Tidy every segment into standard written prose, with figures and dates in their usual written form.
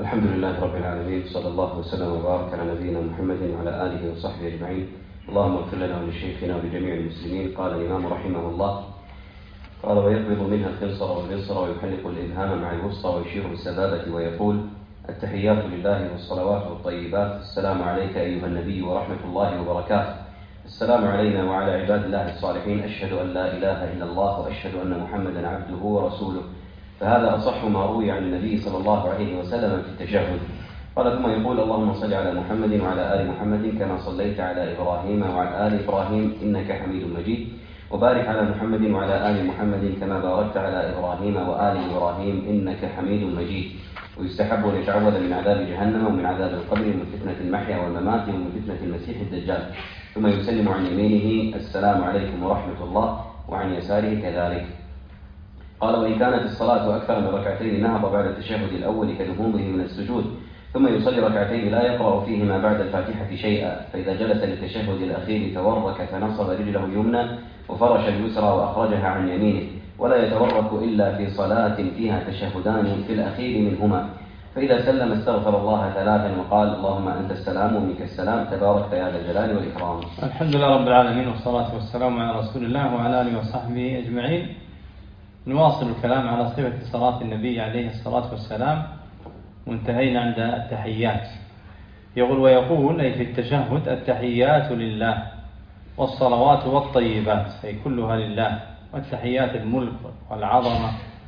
الحمد لله رب العالمين، صلى الله وسلم وبارك على نبينا محمد وعلى آله وصحبه أجمعين. اللهم اغفر لنا ولشيخنا ولجميع المسلمين. قال الإمام رحمه الله: قال: ويقبض منها الخنصر والبنصر ويحلق الإبهام مع الوسطى ويشير بالسبابة ويقول: التحيات لله والصلوات والطيبات، السلام عليك أيها النبي ورحمة الله وبركاته. السلام علينا وعلى عباد الله الصالحين، أشهد أن لا إله إلا الله وأشهد أن محمدا عبده ورسوله. فهذا أصح ما روي عن النبي صلى الله عليه وسلم في التشهد. قال: ثم يقول: اللهم صل على محمد وعلى آل محمد كما صليت على إبراهيم وعلى آل إبراهيم إنك حميد مجيد، وبارك على محمد وعلى آل محمد كما باركت على إبراهيم وآل إبراهيم إنك حميد مجيد. ويستحب أن يتعوذ من عذاب جهنم ومن عذاب القبر ومن فتنة المحيا والممات ومن فتنة المسيح الدجال. ثم يسلم عن يمينه: السلام عليكم ورحمة الله، وعن يساره كذلك. قال: وإن كانت الصلاة أكثر من ركعتين نهض بعد التشهد الأول كنهوضه من السجود، ثم يصلي ركعتين لا يقرأ فيهما بعد الفاتحة شيئا، فإذا جلس للتشهد الأخير تورك فنصب رجله اليمنى وفرش اليسرى وأخرجها عن يمينه، ولا يتورك إلا في صلاة فيها تشهدان في الأخير منهما. فإذا سلم استغفر الله ثلاثا وقال: اللهم أنت السلام ومنك السلام، تبارك يا ذا الجلال والإكرام. الحمد لله رب العالمين، والصلاة والسلام على رسول الله وعلى آله وصحبه أجمعين. نواصل الكلام على صفة صلاة النبي عليه الصلاة والسلام، وانتهينا عند التحيات. يقول: ويقول أي في التشهد: التحيات لله والصلوات والطيبات، أي كلها لله، والتحيات الملك والعظمة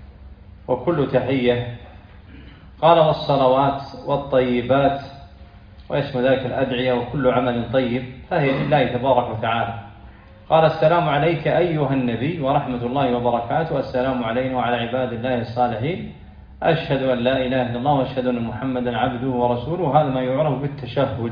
وكل تحية. قال: والصلوات والطيبات، ويشمل ذلك الأدعية وكل عمل طيب، فهي لله تبارك وتعالى. قال: السلام عليك أيها النبي ورحمة الله وبركاته، السلام علينا وعلى عباد الله الصالحين، أشهد أن لا إله إلا الله وأشهد أن محمدا عبده ورسوله. هذا ما يعرف بالتشهد.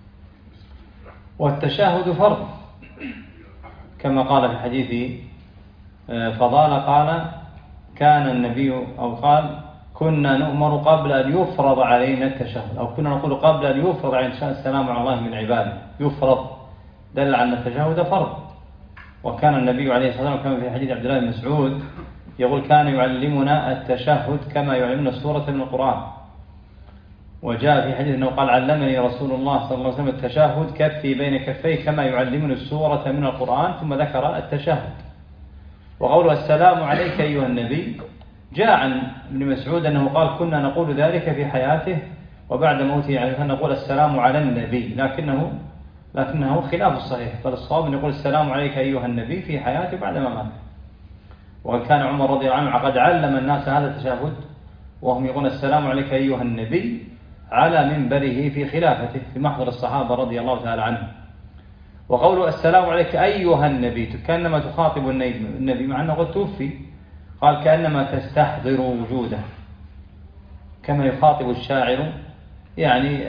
والتشهد فرض، كما قال في حديث فضالة قال: كان النبي أو قال: كنا نؤمر قبل أن يفرض علينا التشهد، أو كنا نقول قبل أن يفرض علينا السلام على الله من عباده. يفرض دل على أن التشهد فرض. وكان النبي عليه الصلاة والسلام كما في حديث عبد الله بن مسعود يقول: كان يعلمنا التشهد كما يعلمنا السورة من القرآن. وجاء في حديث أنه قال: علمني رسول الله صلى الله عليه وسلم التشهد كفي بين كفيه كما يعلمني السورة من القرآن، ثم ذكر التشهد. وقوله: السلام عليك أيها النبي، جاء عن ابن مسعود أنه قال: كنا نقول ذلك في حياته، وبعد موته يعني نقول السلام على النبي، لكنه خلاف الصحيح، بل الصواب أن يقول السلام عليك أيها النبي في حياته بعد ما مات. وقد كان عمر رضي الله عنه قد علم الناس هذا التشهد، وهم يقولون السلام عليك أيها النبي على منبره في خلافته في محضر الصحابة رضي الله تعالى عنهم. وقوله السلام عليك أيها النبي كأنما تخاطب النبي مع أنه قد توفي، قال: كأنما تستحضر وجوده، كما يخاطب الشاعر يعني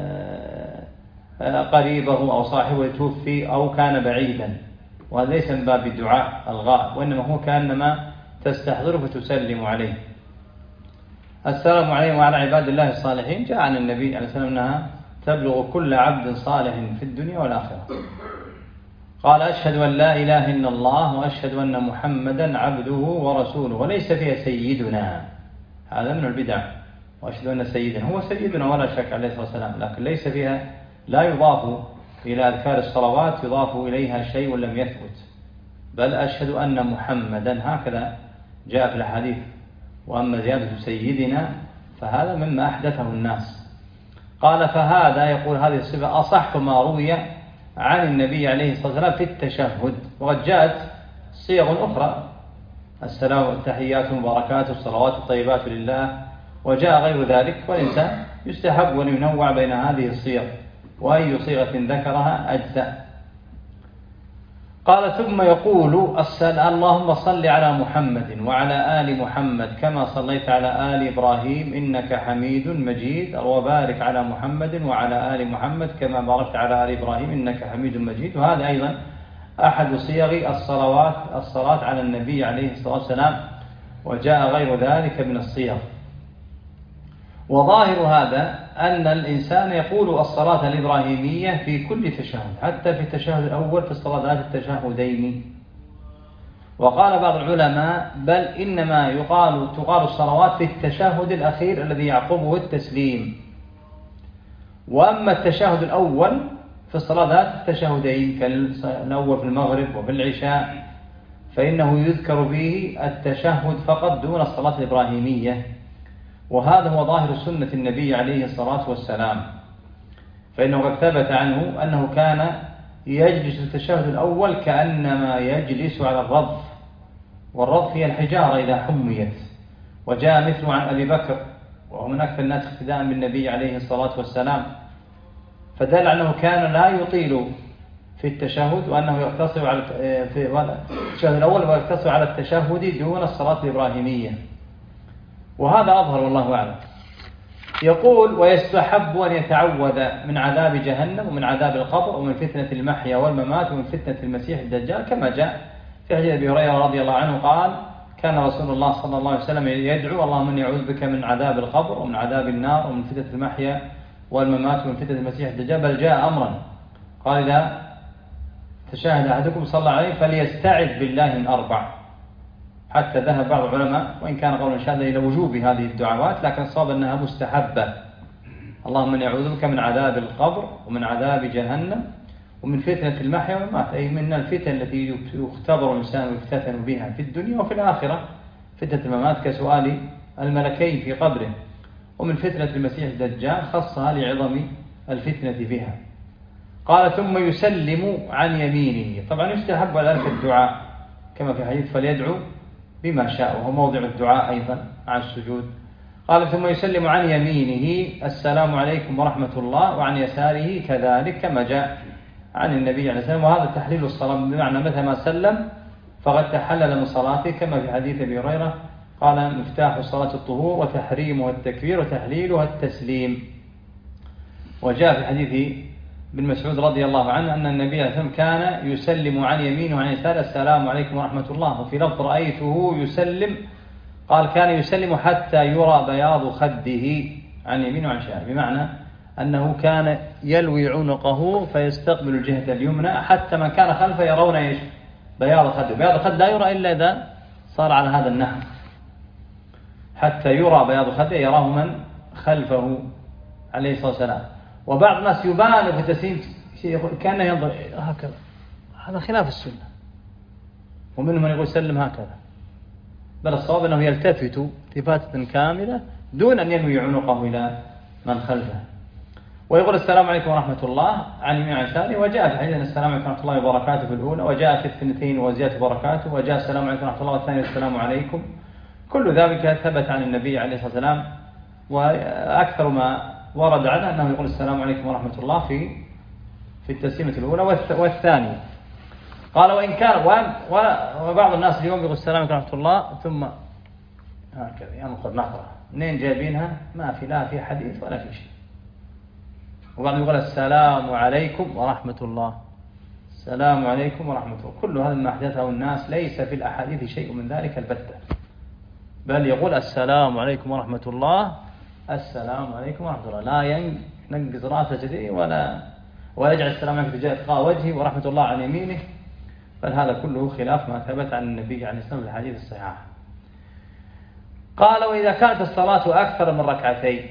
قريبه أو صاحبه توفي أو كان بعيدا. وهذا ليس من باب الدعاء الغائب، وإنما هو كأنما تستحضره فتسلم عليه. السلام عليكم وعلى عباد الله الصالحين، جاء عن النبي عليه السلام أنها تبلغ كل عبد صالح في الدنيا والآخرة. قال: أشهد أن لا إله إلا الله وأشهد أن محمدا عبده ورسوله، وليس فيها سيدنا، هذا من البدع. وأشهد أن سيدنا هو سيدنا ولا شك عليه الصلاة والسلام، لكن ليس فيها، لا يضاف إلى أذكار الصلوات يضاف إليها شيء لم يثبت، بل أشهد أن محمدا، هكذا جاء في الحديث. وأما زيادة سيدنا فهذا مما أحدثه الناس. قال: فهذا يقول هذه الصفة أصح ما روي عن النبي عليه الصلاة والسلام في التشهد. وقد جاءت صيغ أخرى: السلام التحيات المباركات الصلوات الطيبات لله، وجاء غير ذلك. والإنسان يستحب أن ينوع بين هذه الصيغ، وأي صيغة ذكرها أجزاء. قال: ثم يقول: اللهم صل على محمد وعلى آل محمد كما صليت على آل إبراهيم إنك حميد مجيد، وبارك على محمد وعلى آل محمد كما باركت على آل إبراهيم إنك حميد مجيد. وهذا أيضا أحد صيغ الصلاة على النبي عليه الصلاة والسلام، وجاء غير ذلك من الصيغ. وظاهر هذا أن الإنسان يقول الصلاة الإبراهيمية في كل تشهد، حتى في التشهد الأول في الصلوات التشهدين. وقال بعض العلماء بل إنما تقال الصلوات في التشهد الأخير الذي يعقبه التسليم. وأما التشهد الأول في الصلاة ذات التشهدين كالأول في المغرب وفي العشاء فإنه يذكر فيه التشهد فقط دون الصلاة الإبراهيمية، وهذا هو ظاهر سنة النبي عليه الصلاة والسلام، فإنه قد ثبت عنه أنه كان يجلس في التشهد الأول كأنما يجلس على الرضف، والرضف هي الحجارة إذا حميت. وجاء مثله عن أبي بكر وهو من أكثر الناس اقتداء بالنبي عليه الصلاة والسلام، فدل أنه كان لا يطيل في التشهد، وأنه يقتصر على في التشهد الأول ويقتصر على التشهد دون الصلاة الإبراهيمية، وهذا أظهر والله أعلم. يقول ويستحب أن يتعوذ من عذاب جهنم ومن عذاب القبر ومن فتنة المحيا والممات ومن فتنة المسيح الدجال، كما جاء في حديث أبي هريرة رضي الله عنه قال كان رسول الله صلى الله عليه وسلم يدعو اللهم إني أعوذ بك من عذاب القبر ومن عذاب النار ومن فتنة المحيا والممات ومن فتنة المسيح الدجال، بل جاء أمرا قال إذا تشاهد أحدكم صلى عليه فليستعذ بالله من 4، حتى ذهب بعض العلماء وإن كان قولا شاذا إلى وجوب هذه الدعوات، لكن الصواب أنها مستحبة. اللهم إني أعوذ بك من عذاب القبر ومن عذاب جهنم ومن فتنة المحيا والممات، أي من الفتن التي يختبر الإنسان ويفتتن بها في الدنيا وفي الآخرة، فتنة الممات كسؤال الملكين في قبره، ومن فتنة المسيح الدجال خصها لعظم الفتنة بها. قال ثم يسلم عن يمينه، طبعا يستحب ذلك الدعاء كما في حديث فليدعو بما شاء، وهو موضع الدعاء أيضا مع السجود. قال ثم يسلم عن يمينه السلام عليكم ورحمة الله، وعن يساره كذلك كما جاء عن النبي عليه الصلاة والسلام، وهذا تحليل الصلاة بمعنى متى ما سلم فقد تحلل من صلاته، كما في حديث أبي هريرة قال مفتاح الصلاة الطهور وتحريمها التكبير وتحليلها التسليم. وجاء في حديث بن مسعود رضي الله عنه أن النبي عليه الصلاة والسلام كان يسلم عن يمينه وعن يساره السلام عليكم ورحمة الله، وفي لفظ رأيته يسلم قال كان يسلم حتى يرى بياض خده عن يمينه وعن شماله، بمعنى أنه كان يلوي عنقه فيستقبل الجهة اليمنى حتى من كان خلفه يرون إيش بياض خده. بياض الخد لا يرى إلا إذا صار على هذا النحو، حتى يرى بياض خده يراه من خلفه عليه الصلاة والسلام. وبعض الناس يبالغ في تسليم كأنه ينظر هكذا، هذا خلاف السنة، ومنهم من يقول سلم هكذا، بل الصواب أنه يلتفت التفاتة كاملة دون أن ينوي عنقه إلى من خلفه، ويقول السلام عليكم ورحمة الله عن يمين عن يساره. وجاء في حديث السلام عليكم ورحمة الله وبركاته في الأولى، وجاء في الثنتين وزيادة بركاته، وجاء السلام عليكم ورحمة الله والثاني السلام عليكم. كل ذلك ثبت عن النبي عليه الصلاة والسلام، وأكثر ما ورد عنه أنه يقول السلام عليكم ورحمة الله في التسليمة الأولى والثانية. قال وإن كان وبعض الناس اليوم يقول السلام عليكم ورحمة الله ثم هكذا ينقض نقرة، منين جايبينها؟ ما في لا في حديث ولا في شيء. وبعضهم يقول السلام عليكم ورحمة الله، السلام عليكم ورحمة الله. كل هذا ما أحدثه الناس ليس في الأحاديث شيء من ذلك البتة، بل يقول السلام عليكم ورحمة الله، السلام عليكم ورحمة الله، لا ينقص رأسه جدي ولا يجعل السلام عليكم تجاه تلقاء وجهه ورحمة الله عن يمينه، بل هذا كله خلاف ما ثبت عن النبي عليه الصلاة والسلام في الحديث الصحيح. قال وإذا كانت الصلاة أكثر من ركعتين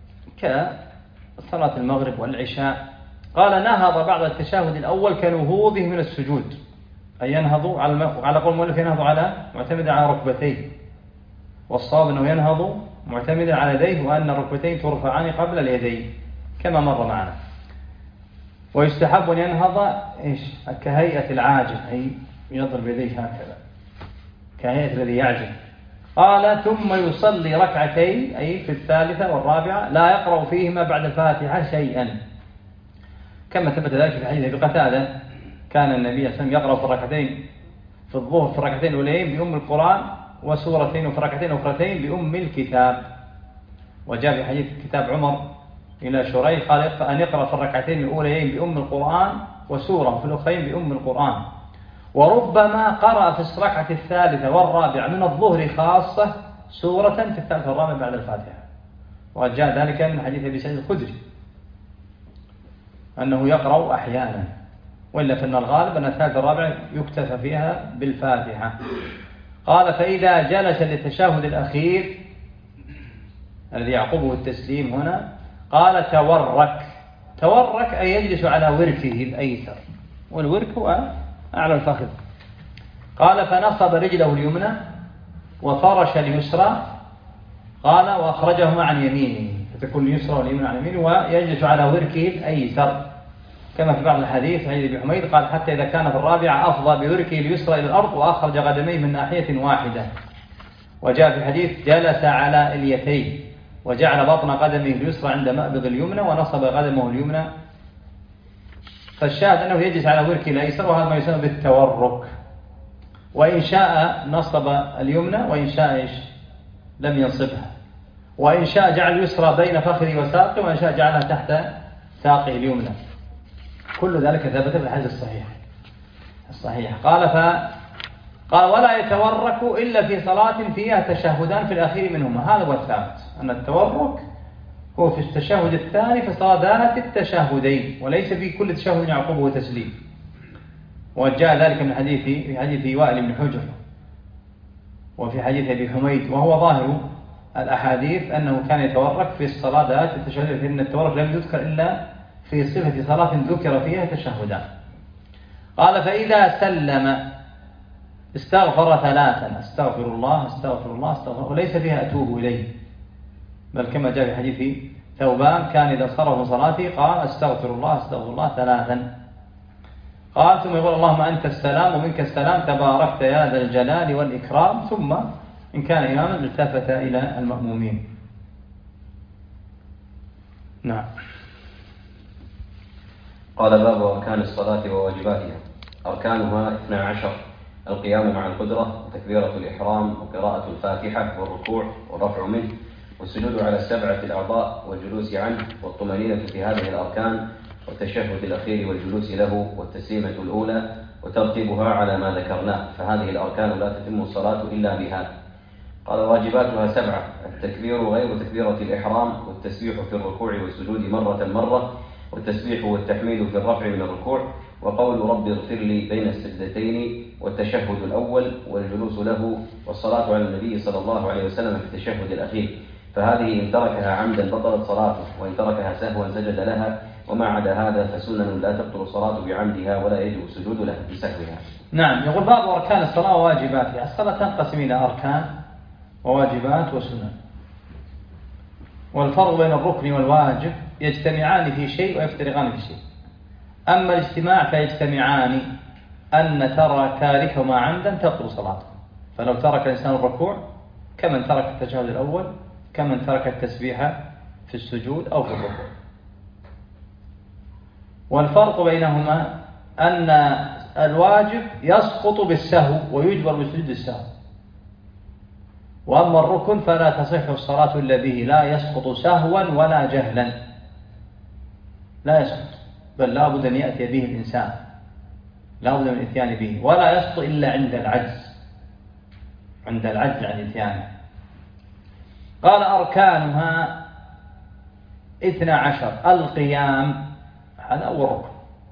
كصلاة المغرب والعشاء، قال نهض بعد التشهد الأول كنهوضه من السجود، أي ينهض على قول المؤلف ينهض على معتمد على ركبتيه، والصواب أنه ينهض معتمدا على يديه، وأن الركبتين ترفعان قبل اليدين كما مر معنا. ويستحب أن ينهض كهيئة العاجل، أي يضرب يديه هكذا كهيئة الذي يعجل. قال ثم يصلي ركعتين، أي في الثالثة والرابعة لا يقرأ فيهما بعد الفاتحة شيئا، كما ثبت ذلك في حديث أبي قتادة كان النبي صلى الله عليه وسلم يقرأ في الركعتين في الظهر في الركعتين الأولين بأم القرآن وسورتين، وفي الركعتين الأخرتين بأم الكتاب. وجاء في حديث كتاب عمر إلى شريح قال أن يقرأ في الركعتين الأولين بأم القرآن وسورة في الأخرين بأم القرآن. وربما قرأ في الركعة الثالثة والرابعة من الظهر خاصة سورة في الثالثة والرابعة بعد الفاتحة. وقد جاء ذلك من حديث أبي سعيد الخدري أنه يقرأ أحيانا وإلا فإن الغالب أن الثالثة الرابعة يكتفى فيها بالفاتحة. قال فإذا جلس للتشهد الأخير الذي يعقبه التسليم هنا قال تورك أي يجلس على وركه الأيسر، والورك هو أعلى الفخذ. قال فنصب رجله اليمنى وفرش اليسرى، قال وأخرجهما عن يمينه، فتكون اليسرى واليمنى عن يمينه، ويجلس على وركه الأيسر كما في بعض الحديث حديث ابي حميد قال حتى إذا كان في الرابعة أفضى بوركه اليسرى إلى الأرض وأخرج قدميه من ناحية واحدة. وجاء في الحديث جلس على اليتين وجعل بطن قدمه اليسرى عند مأبض اليمنى ونصب قدمه اليمنى. فالشاهد أنه يجلس على وركه الأيسر، وهذا ما يسمى بالتورك. وإن شاء نصب اليمنى وإن شاء لم ينصبها، وإن شاء جعل اليسرى بين فخذه وساقه، وإن شاء جعلها تحت ساقه اليمنى. كل ذلك ثبت في الحديث الصحيح. قال ولا يتورك إلا في صلاة فيها تشهدان في الأخير منهما. هذا هو الثابت، أن التورك هو في التشهد الثاني في صلاة ذات التشهدين، وليس في كل تشهد يعقبه تسليم. وجاء ذلك من في حديث وائل بن حجر وفي حديث أبي حميد، وهو ظاهر الأحاديث أنه كان يتورك في الصلاة ذات التشهد، فإن التورك لم يذكر إلا في صفة صلاة ذكر فيها تشهدان. قال فإذا سلم استغفر ثلاثا، استغفر الله استغفر الله استغفر الله، وليس فيها أتوب إليه، بل كما جاء في حديث ثوبان كان إذا صرف صلاته قال استغفر الله استغفر الله ثلاثا. قال ثم يقول اللهم أنت السلام ومنك السلام تباركت يا ذا الجلال والإكرام، ثم إن كان إماما التفت إلى المأمومين. نعم. قال باب أركان الصلاة وواجباتها. أركانها 12: القيام مع القدرة، وتكبيرة الإحرام، وقراءة الفاتحة، والركوع والرفع منه، والسجود على السبعة الأعضاء والجلوس عنه، والطمأنينة في هذه الأركان، والتشهد الأخير والجلوس له، والتسليمة الأولى، وترتيبها على ما ذكرناه. فهذه الأركان لا تتم الصلاة إلا بها. قال واجباتها 7: التكبير غير تكبيرة الإحرام، والتسبيح في الركوع والسجود مرة، والتسبيح والتحميد في الرفع من الركوع، وقول رب اغفر لي بين السجدتين، والتشهد الأول والجلوس له، والصلاة على النبي صلى الله عليه وسلم في التشهد الأخير. فهذه إن تركها عمدا بطلت صلاته، وإن تركها سهوا سجد لها، وما عدا هذا فسنن لا تبطل الصلاة بعمدها ولا يجب السجود لها بسهوها. نعم. يقول باب أركان الصلاة وواجباتها. الصلاة تنقسم إلى أركان وواجبات وسنن، والفرق بين الركن والواجب يجتمعان في شيء ويفترقان في شيء. أما الاجتماع فيجتمعان أن ترى تاركهما عمدا تبطل صلاته، فلو ترك الإنسان الركوع كمن ترك التشهد الأول، كمن ترك التسبيح في السجود أو في الركوع. والفرق بينهما أن الواجب يسقط بالسهو ويجبر بسجود السهو، وأما الركن فلا تصح الصلاة إلا به، لا يسقط سهوا ولا جهلا، لا يسقط، بل لا بد أن يأتي به الإنسان، لا بد من الإتيان به، ولا يسقط إلا عند العجز، عند العجز عن إتيانه. قال أركانها 12: القيام، هذا أول ركن.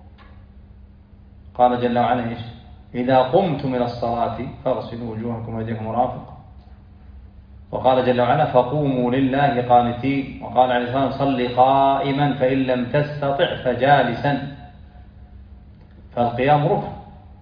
قال جل وعلا إيش؟ إذا قمتم إلى الصلاة فاغسلوا وجوهكم وأيديكم مرافق. وقال جل وعلا فقوموا لله قانتين. وقال عليه الصلاة والسلام صل قائما فإن لم تستطع فجالسا. فالقيام ركن،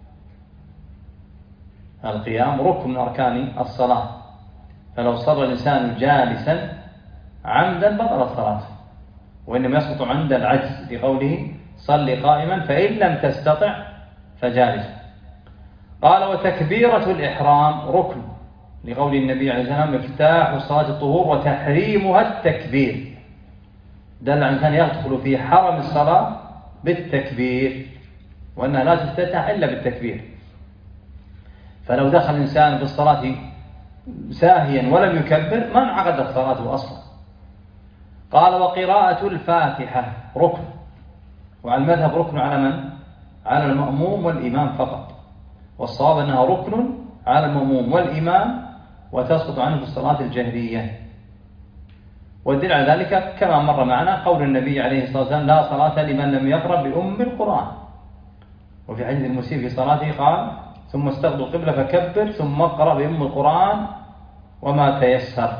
القيام ركن من أركان الصلاة، فلو صلى الإنسان جالسا عمدا بطلت صلاته، وإنما يسقط عند العجز لقوله صل قائما فإن لم تستطع فجالسا. قال وتكبيرة الإحرام ركن، لقول النبي عليه الصلاة والسلام مفتاح الصلاة الطهور وتحريمها التكبير، دل على أن يدخل في حرم الصلاة بالتكبير، وأنها لا تفتتح إلا بالتكبير. فلو دخل الإنسان في الصلاة ساهيا ولم يكبر ما انعقدت صلاته أصلا. قال وقراءة الفاتحة ركن، وعلى المذهب ركن على من؟ على المأموم والإمام فقط، والصواب أنها ركن على المأموم والإمام وتسقط عنه في الصلاة الجهرية. والدليل على ذلك كما مر معنا قول النبي عليه الصلاة والسلام لا صلاة لمن لم يقرأ بأم القرآن. وفي حديث المسيء في صلاته قال ثم استقبل القبلة فكبر ثم اقرأ بأم القرآن وما تيسر.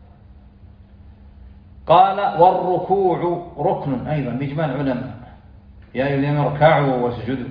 قال والركوع ركن أيضا بإجماع العلماء، يا أيها الذين اركعوا واسجدوا.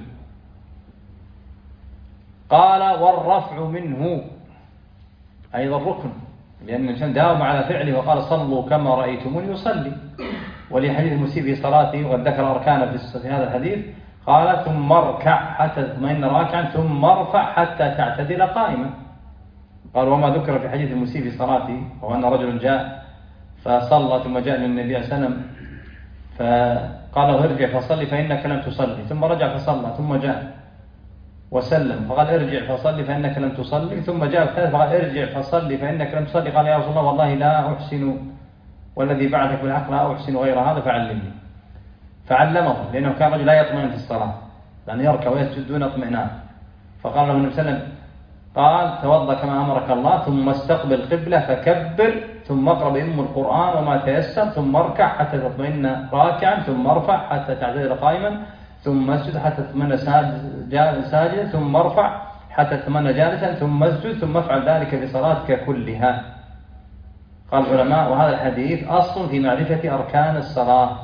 قال والرفع منه أيضا ركن، لأن الإنسان داوم على فعله وقال صلوا كما رأيتموني يصلي. ولحديث المسيء في صلاته وقد ذكر أركان في هذا الحديث قال ثم اركع حتى تطمئن راكعا ثم ارفع حتى تعتدل قائما. قال وما ذكر في حديث المسيء في صلاته وهو أن رجل جاء فصلى ثم جاء للنبي عليه الصلاة والسلام فقال له ارجع فصلي فإنك لم تصلي، ثم رجع فصلى ثم جاء وسلم فقال ارجع فصلي فإنك لم تصلي، ثم جاء الثالث فقال ارجع فصلي فإنك لم تصلي. قال يا رسول الله والله لا أحسن والذي بعثك بالحق لا أحسن غير هذا فعلمني. فعلمه لأنه كان رجل لا يطمئن في الصلاة، يعني يركع ويسجد دون اطمئنان. فقال له النبي صلى الله عليه وسلم قال توضأ كما أمرك الله ثم استقبل القبلة فكبر ثم اقرأ بأم القرآن وما تيسر ثم اركع حتى تطمئن راكعا ثم ارفع حتى تعتدل قائما ثم اسجد حتى تطمئن ساجدا ثم ارفع حتى تطمئن جالسا ثم اسجد ثم افعل ذلك في صلاتك كلها. قال العلماء وهذا الحديث أصل في معرفة أركان الصلاة،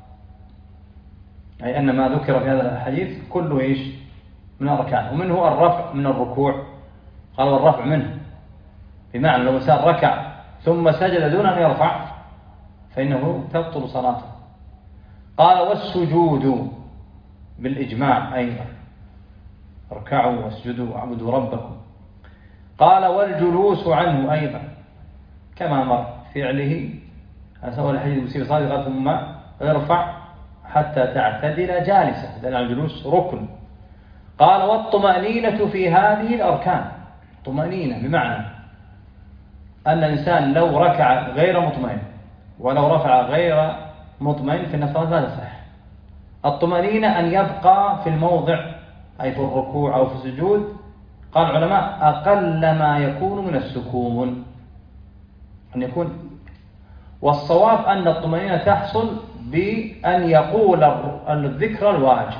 أي أن ما ذكر في هذا الحديث كله إيش من أركان، ومنه الرفع من الركوع. قال والرفع منه بمعنى لو إنسان ركع ثم سجد دون أن يرفع فإنه تبطل صلاته. قال والسجود بالإجماع أيضا اركعوا واسجدوا واعبدوا ربكم. قال والجلوس عنه أيضا كما مر فعله أسوأ الحديث المسيء صادق قال ثم ارفع حتى تعتدل جالسا، لأن الجلوس ركن. قال والطمأنينة في هذه الأركان، طمأنينة بمعنى أن الإنسان لو ركع غير مطمئن ولو رفع غير مطمئن في الصلاة لا تصح. الطمأنينة أن يبقى في الموضع أي في الركوع أو في السجود. قال العلماء أقل ما يكون من السكون أن يكون، والصواب أن الطمأنينة تحصل بأن يقول الذكر الواجب،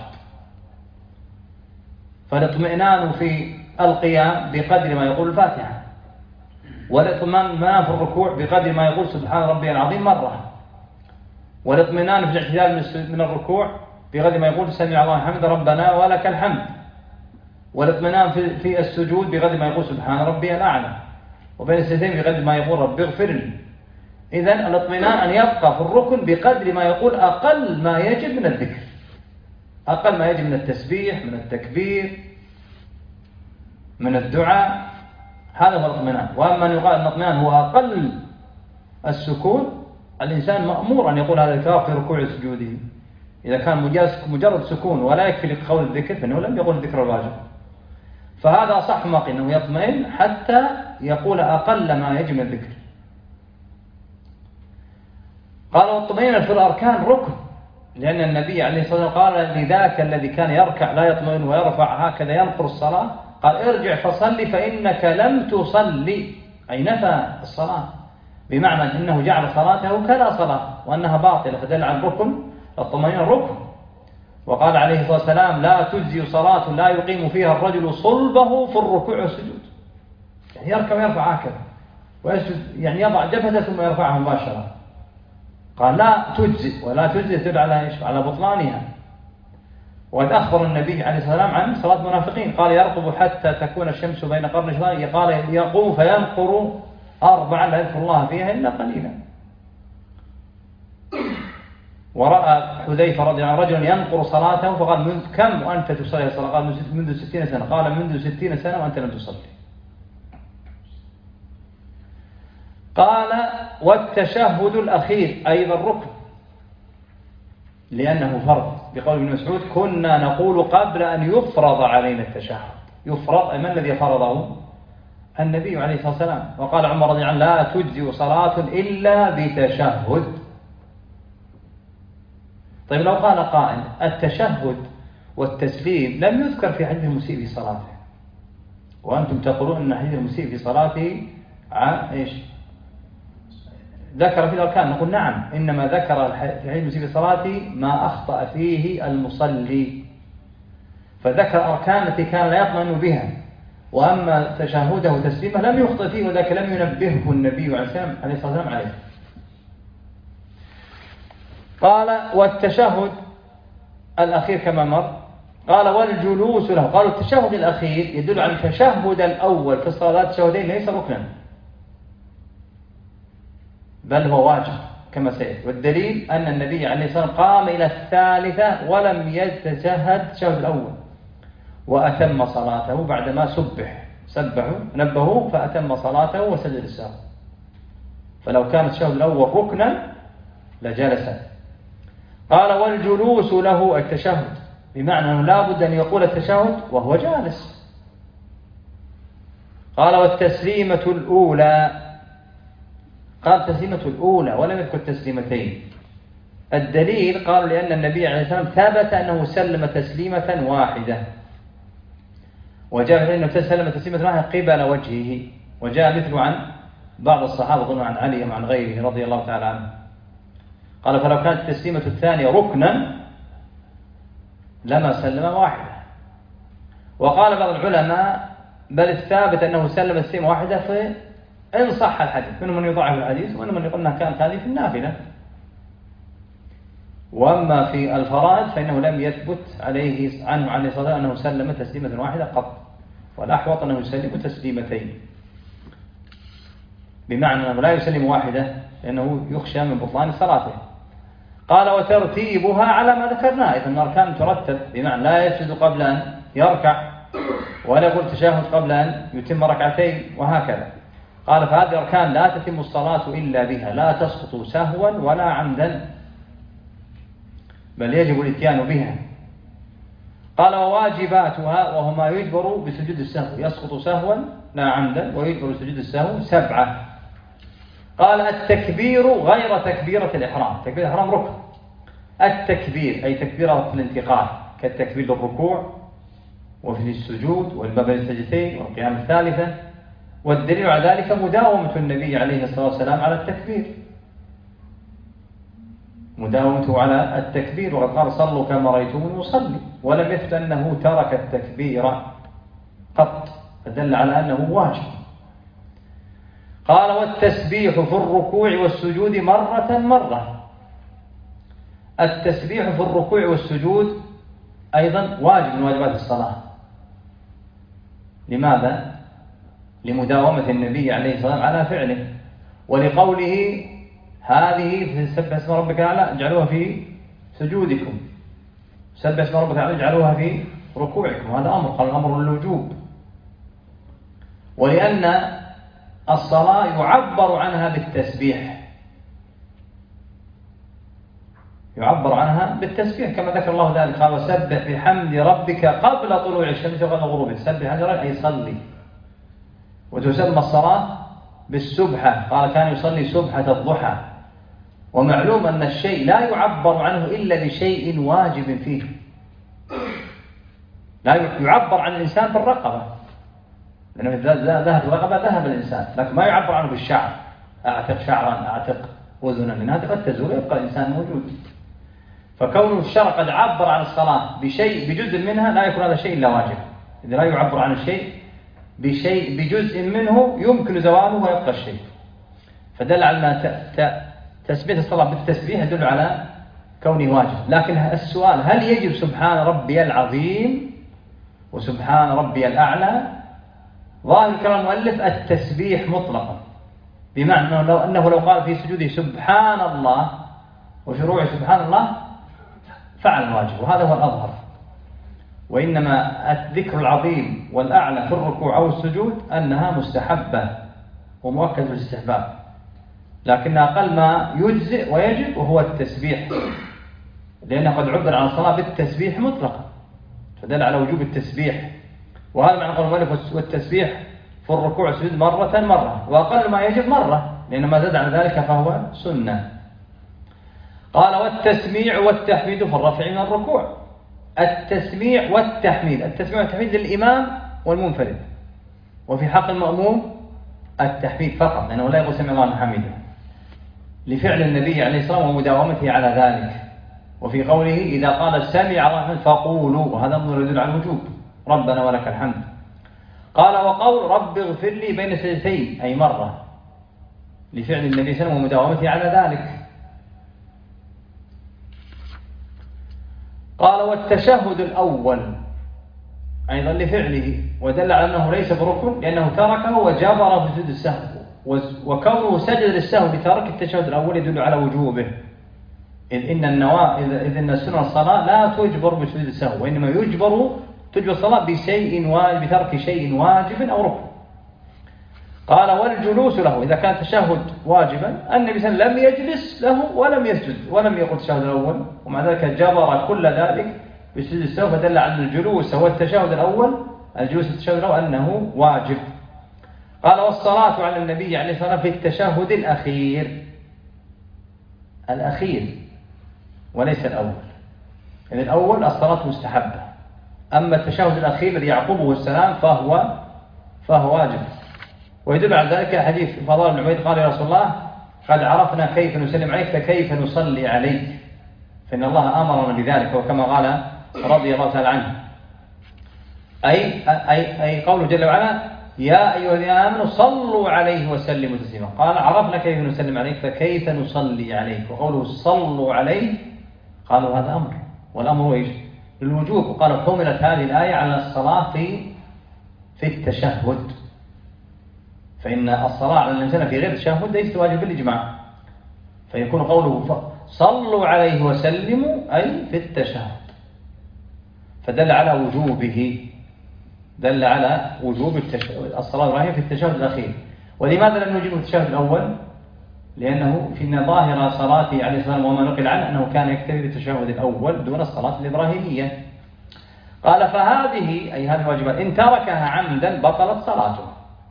فالاطمئنان في القيام بقدر ما يقول الفاتحة، والاطمئنان في الركوع بقدر ما يقول سبحان ربي العظيم مرة، والاطمئنان في الاعتدال من الركوع بقدر ما يقول سمع الله حمد ربنا ولك الحمد، والاطمئنان في السجود بقدر ما يقول سبحان ربي الأعلى، وبين السجدين بقدر ما يقول رب اغفر لي. إذن الاطمئنان أن يبقى في الركن بقدر ما يقول أقل ما يجب من الذكر، أقل ما يجب من التسبيح من التكبير من الدعاء، هذا هو الاطمئنان. وأما أن يقال الاطمئنان هو أقل السكون، الإنسان مأمور أن يقول هذا الكلام في ركوع سجوده. إذا كان مجرد سكون ولا يكفي لقول الذكر فإنه لم يقول الذكر الواجب، فهذا صح ما قلنا، أنه يطمئن حتى يقول أقل ما يجب من الذكر. قال والطمئنة في الأركان ركن، لأن النبي عليه الصلاة والسلام قال لذاك الذي كان يركع لا يطمئن ويرفع هكذا ينقر الصلاة، قال ارجع فصلي فإنك لم تصلي، أي نفى الصلاة بمعنى أنه جعل صلاته كلا صلاة وأنها باطلة، فدل على الركن. الطمأنينة ركن. وقال عليه الصلاة والسلام لا تجزي صلاة لا يقيم فيها الرجل صلبه في الركوع والسجود، يعني يركع ويرفع هكذا ويسجد، يعني يضع جبهته ثم يرفعها مباشرة. قال لا تجزي، ولا تجزي تدل على ايش؟ على بطلانها. وقد أخبر النبي عليه الصلاة والسلام عن صلاة المنافقين، قال يرقب حتى تكون الشمس بين قرن شمال، قال يقوم فينقر 4 لا يذكر الله فيها إلا قليلا. ورأى حذيفة رضي الله عنه رجلا ينقر صلاته فقال منذ كم وأنت تصلي الصلاة؟ قال منذ 60 سنة. قال منذ 60 سنة وأنت لم تصلي. قال والتشهد الأخير أيضا ركن، لأنه فرض، بقول ابن مسعود كنا نقول قبل أن يفرض علينا التشهد. يفرض، من الذي فرضه؟ النبي عليه الصلاة والسلام. وقال عمر رضي الله عنه لا تجزي صلاة إلا بتشهد. طيب لو قال قائل التشهد والتسليم لم يذكر في حديث المسيء في صلاته، وأنتم تقولون أن حديث المسيء في صلاته إيش؟ ذكر في الأركان. نقول نعم، إنما ذكر في حديث المسيء في صلاته ما أخطأ فيه المصلي، فذكر أركان التي كان لا يطمئن بها، وأما تشهده وتسليمه لم يخطئ فيه، وذاك لم ينبهه النبي عليه الصلاة والسلام عليه. قال والتشهد الأخير كما مر. قال والجلوس له. قالوا التشهد الأخير يدل على التشهد الأول في الصلاة التشهدين ليس ركنا، بل هو واجب كما سيأتي. والدليل أن النبي عليه الصلاة والسلام قام إلى الثالثة ولم يتشهد التشهد الأول، وأتم صلاته بعدما سبحوا نبهوا فأتم صلاته وسجد السهو. فلو كان التشهد الأول ركنا لجلس. قال والجلوس له التشهد، بمعنى أنه لا بد أن يقول التشهد وهو جالس. قال والتسليمة الأولى. قال التسليمة الأولى ولم يذكر التسليمتين. الدليل قالوا لأن النبي عليه الصلاة والسلام ثبت أنه سلم تسليمة واحدة، وجاء أنه سلم تسليمة واحدة قبل وجهه، وجاء مثل عن بعض الصحابة ظن عن علي وعن غيره رضي الله تعالى عنه. قال فلو كانت التسليمة الثانية ركنا لما سلم واحدة. وقال بعض العلماء بل الثابت أنه سلم تسليمة واحدة فإن صح الحديث، منهم من يضعف الحديث ومنهم من يقول أنها كانت هذه في النافلة. وأما في الفرائض فإنه لم يثبت عنه عليه الصلاة والسلام أنه سلم تسليمة واحدة قط، والأحوط أنه يسلم تسليمتين، بمعنى أنه لا يسلم واحدة لأنه يخشى من بطلان صلاته. قال وترتيبها على ما ذكرناه، إذن الأركان ترتب، بمعنى لا يسجد قبل أن يركع ولا يقول تشهد قبل أن يتم ركعتين وهكذا. قال فهذه الأركان لا تتم الصلاة إلا بها، لا تسقط سهوا ولا عمدا، بل يجب الاتيان بها. قال وواجباتها وهو ما يجبر بسجود السهو، يسقط سهوا لا عمدا ويجبر بسجود السهو 7. قال التكبير غير تكبيرة الإحرام. تكبيرة الإحرام ركن. التكبير أي تكبيرة الانتقال، كالتكبير للركوع وفي السجود والباب السجدتين والقيام الثالثة. والدليل على ذلك مداومة النبي عليه الصلاة والسلام على التكبير، مداومته على التكبير، وقد قال صلوا كما رأيتموني أصلي، ولم يثبت أنه ترك التكبير قط، فدل على أنه واجب. قال والتسبيح في الركوع والسجود مرة. التسبيح في الركوع والسجود أيضا واجب من واجبات الصلاة. لماذا؟ لمداومة النبي عليه الصلاة والسلام على فعله، ولقوله هذه في سبح اسم ربك الأعلى اجعلوها في سجودكم، سبح اسم ربك الأعلى اجعلوها في ركوعكم، وهذا أمر، قال الأمر للوجوب. ولأن الصلاة يعبر عنها بالتسبيح، يعبر عنها بالتسبيح كما ذكر الله ذلك، قال وسبح بحمد ربك قبل طلوع الشمس وقبل غروبها. سبح أي صلي. وتسمى الصلاة بالسبحة، قال كان يصلي سبحة الضحى. ومعلوم أن الشيء لا يعبر عنه إلا بشيء واجب فيه. لا يعبر عن الإنسان بالرقبة، لأنه إذا ذهب الرقبة ذهب الإنسان، لكن ما يعبر عنه بالشعر، أعتق شعرا أعتق أذنا، لأن هذا قد تزول ويبقى الإنسان موجود. فكون الشرع قد عبر عن الصلاة بجزء منها لا يكون هذا شيء إلا واجب. إذا لا يعبر عن الشيء بجزء منه يمكن زواله ويبقى الشيء. فدل على أن تثبيت الصلاة بالتسبيح يدل على كونه واجب. لكن السؤال هل يجب سبحان ربي العظيم وسبحان ربي الأعلى؟ ظاهر كلام المؤلف التسبيح مطلقا، بمعنى أنه لو قال في سجوده سبحان الله وشروعه سبحان الله فعل الواجب، وهذا هو الأظهر. وإنما الذكر العظيم والأعلى في الركوع أو السجود أنها مستحبة ومؤكد بالاستحباب، لكن أقل ما يجزئ ويجب وهو التسبيح، لأنه قد عبر عن الصلاة بالتسبيح مطلقا، فدل على وجوب التسبيح. وهذا معنى قول المؤلف والتسبيح في الركوع والسجود مرة، وأقل ما يجب مرة، لأن ما زاد عن ذلك فهو سنة. قال والتسميع والتحميد في الرفع من الركوع. التسميع والتحميد للإمام والمنفرد، وفي حق المأموم التحميد فقط، لأنه لا يقول سمع الله لمن حمده، لفعل النبي عليه الصلاة والسلام ومداومته على ذلك، وفي قوله إذا قال سمع الرحمن فقولوا، وهذا أمر يدل على الوجوب، ربنا ولك الحمد. قال وقول رب اغفر لي بين سجدتين أي مرة، لفعل النبي صلى الله عليه وسلم ومداومته على ذلك. قال والتشهد الأول أيضا لفعله، ودل على أنه ليس بركن لأنه تركه وجبر في سجود السهو، وكونه سجد للسهو بترك التشهد الأول يدل على وجوبه، إذ إن سنن الصلاة لا تجبر بسجود السهو، وإنما تجبر الصلاة بترك شيء واجب أو ركن. قال والجلوس له إذا كان التشهد واجبا، النبي صلى الله عليه وسلم لم يجلس له ولم يسجد ولم يقل التشهد الأول، ومع ذلك جبر كل ذلك بسجود السهو، فدل على الجلوس هو التشهد الأول، الجلوس التشهد الأول أنه واجب. قال والصلاة على النبي عليه الصلاة والسلام في التشهد الأخير وليس الأول، يعني الأول الصلاة مستحبة، أما التشهد الأخير الذي يعقبه السلام فهو واجب. ويدل على ذلك حديث فضال بن عبيد قال يا رسول الله قد عرفنا كيف نسلم عليك فكيف نصلي عليك، فإن الله أمرنا بذلك، وكما قال رضي الله تعالى عنه أي قوله جل وعلا يا أيها الذين آمنوا صلوا عليه وسلموا تسليما، قال عرفنا كيف نسلم عليك فكيف نصلي عليك، وقوله صلوا عليه قالوا هذا أمر، والأمر إيش؟ للوجوب، وقالوا حملت هذه الآية على الصلاة في التشهد، فإن الصلاة على الإنسان في غير التشهد ليست واجب بالإجماع، فيكون قوله صلوا عليه وسلموا أي في التشهد، فدل على وجوبه، دل على وجوب الصلاة عليه في التشهد الأخير. ولماذا لم نجيبه في التشهد الأول؟ لأنه في ظاهر صلاته عليه الصلاة والسلام وما نقل عنه أنه كان يكتفي بالتشهد الأول دون الصلاة الإبراهيمية. قال فهذه أي هذه الواجبات إن تركها عمدا بطلت صلاته،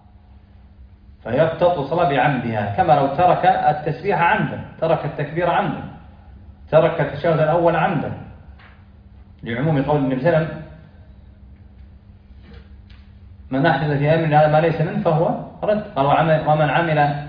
فيبطل الصلاة بعمدها، كما لو ترك التسبيح عمدا، ترك التكبير عمدا، ترك التشهد الأول عمدا، لعموم قول النبي صلى الله عليه وسلم من أحدث في أمرنا هذا ما ليس منه فهو رد. قال ومن عمل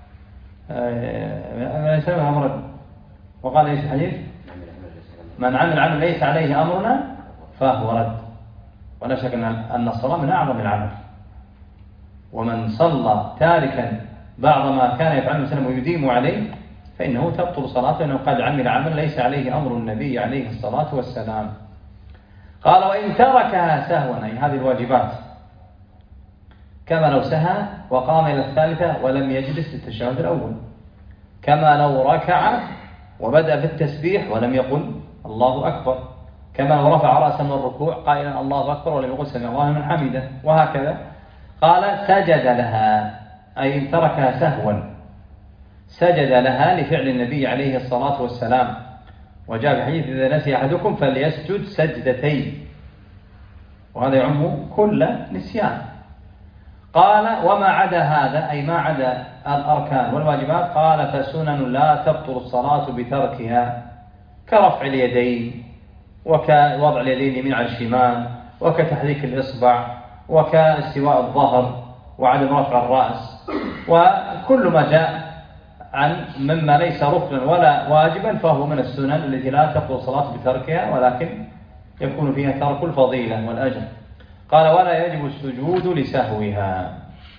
ليس منه رد. وقال ايش الحديث؟ من عمل عمل ليس عليه أمرنا فهو رد. ولا شك أن الصلاة من أعظم العمل، ومن صلى تاركا بعض ما كان يفعله وسلم ويديم عليه فإنه تبطل صلاته، لأنه قد عمل عمل ليس عليه أمر النبي عليه الصلاة والسلام. قال وإن تركها سهوا أي هذه الواجبات، كما لو سهى وقام إلى الثالثة ولم يجلس للتشهد الأول، كما لو ركع وبدأ في التسبيح ولم يقل الله أكبر، كما لو رفع رأسه من الركوع قائلا الله أكبر ولم يقل سمع الله من حمده، وهكذا. قال سجد لها أي إن تركها سهوا سجد لها لفعل النبي عليه الصلاة والسلام، وجاء في حديث إذا نسي أحدكم فليسجد سجدتين، وهذا يعم كل نسيان. قال وما عدا هذا أي ما عدا الأركان والواجبات، قال فسنن لا تبطل الصلاة بتركها، كرفع اليدين وكوضع اليدين اليمين على الشمال وكتحريك الإصبع وكاستواء الظهر وعدم رفع الرأس، وكل ما جاء عن مما ليس ركنا ولا واجبا فهو من السنن التي لا تبطل الصلاة بتركها، ولكن يكون فيها ترك الفضيلة والأجر. قال ولا يجب السجود لسهوها.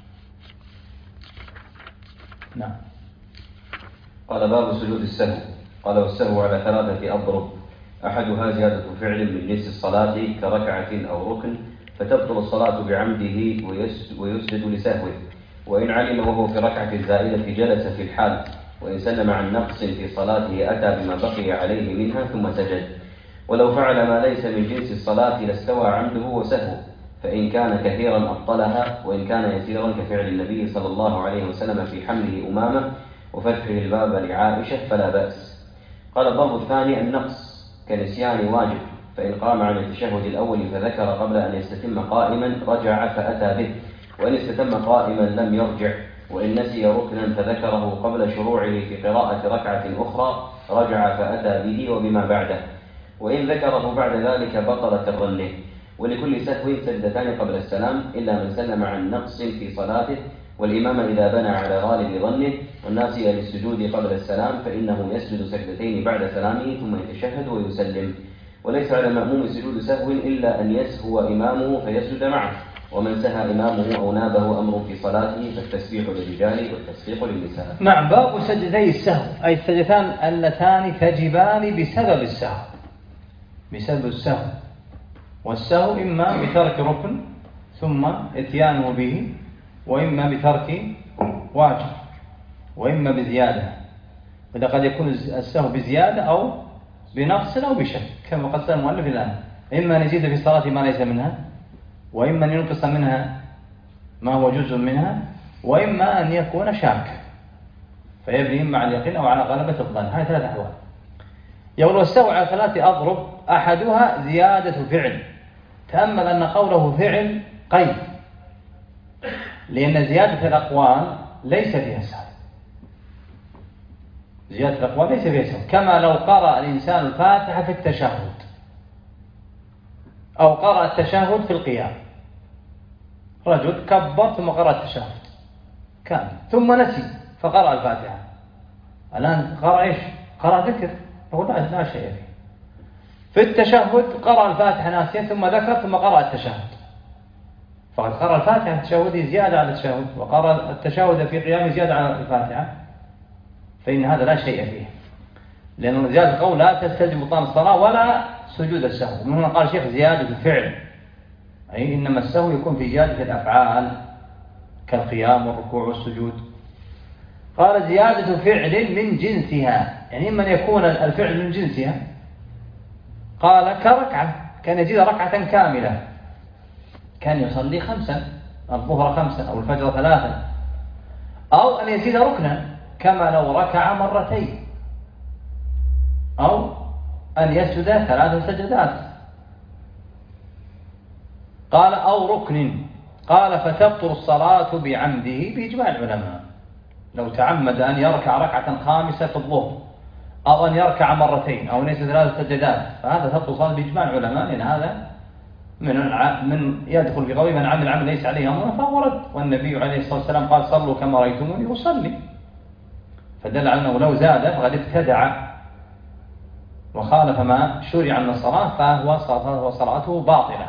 نعم. قال باب سجود السهو. قال والسهو على ثلاثة أضرب، أحدها زيادة فعل من جنس الصلاة كركعة أو ركن، فتبطل الصلاة بعمده ويسجد لسهوه، وإن علم وهو في ركعة زائدة جلس في الحال، وإن سلم عن نقص في صلاته أتى بما بقي عليه منها ثم سجد، ولو فعل ما ليس من جنس الصلاة لاستوى عمده وسهوه، فإن كان كثيرا أبطلها، وإن كان يسيرا كفعل النبي صلى الله عليه وسلم في حمله أمامة وفتحه الباب لعائشة فلا بأس. قال الباب الثاني النقص كنسيان واجب، فإن قام عن التشهد الأول فذكر قبل أن يستتم قائما رجع فأتى به، وإن استتم قائما لم يرجع، وإن نسي ركنا فذكره قبل شروعه في قراءة ركعة أخرى رجع فأتى به وبما بعده، وإن ذكره بعد ذلك بطلت الرنة. ولكل سهو سجدتان قبل السلام إلا من سلم عن نقص في صلاته والإمام إذا بنى على غالب ظنه والناسي للسجود قبل السلام فإنه يسجد سجدتين بعد سلامه ثم يتشهد ويسلم. وليس على المأموم سجود سهو إلا أن يسهو إمامه فيسجد معه، ومن سهى إمامه أو نابه أمر في صلاته فالتسبيح للرجال والتصفيق للنساء. نعم. باب سجدتي السهو، أي السجدتان اللتان تجبان بسبب السهو. بسبب السهو، والسهو إما بترك ركن ثم اتيانه به، وإما بترك واجب، وإما بزيادة. فإذا قد يكون السهو بزيادة أو بنقص أو بشك كما قد سأل المؤلف الآن، إما أن يزيد في الصلاة ما ليس منها، وإما أن ينقص منها ما هو جزء منها، وإما أن يكون شاك فيبني إما على اليقين أو على غلبة الظن. هذه ثلاث أحوال. يقول والسهو على ثلاث أضرب، أحدها زيادة فعل. تأمل أن قوله فعل قيد، لأن زيادة الأقوال ليس فيها سهو. زيادة الأقوال ليس فيها سهو، كما لو قرأ الإنسان الفاتحة في التشهد أو قرأ التشهد في القيام. رجل كبر ثم قرأ التشهد كامل ثم نسي فقرأ الفاتحة، الآن قرأ إيش؟ قرأ ذكر، نقول لا شيء فيه. في التشهد قرأ الفاتحة ناسيا ثم ذكر ثم قرأ التشهد، فقد قرأ الفاتحة التشهد زيادة على التشهد، وقرأ التشهد في قيام زيادة على الفاتحة، فإن هذا لا شيء فيه، لأن زيادة القول لا تستلزم بطلان الصلاة ولا سجود السهو. من هنا قال الشيخ زيادة الفعل، أي إنما السهو يكون في زيادة الأفعال كالقيام والركوع والسجود. قال زيادة فعل من جنسها، يعني إما أن يكون الفعل من جنسها، قال كركعة، كان يزيد ركعة كاملة، كان يصلي 5 الظهر 5 أو الفجر 3، أو أن يزيد ركنا كما لو ركع 2 مرات، أو أن يسجد 3 سجدات. قال أو ركن، قال فتبطل الصلاة بعمده بإجماع العلماء. لو تعمد أن يركع ركعة خامسة في الظهر، أو أن يركع 2 مرات، أو أن يسجد 3 سجدات، فهذا تبطل الصلاة بإجماع العلماء، لأن هذا من يدخل في قول من عمل عمل ليس عليه أمرنا فهو رد. والنبي عليه الصلاة والسلام قال صلوا كما رأيتموني أصلي، فدل على أنه لو زاد فقد ابتدع وخالف ما شرع من الصلاة فهو صلاته باطلة.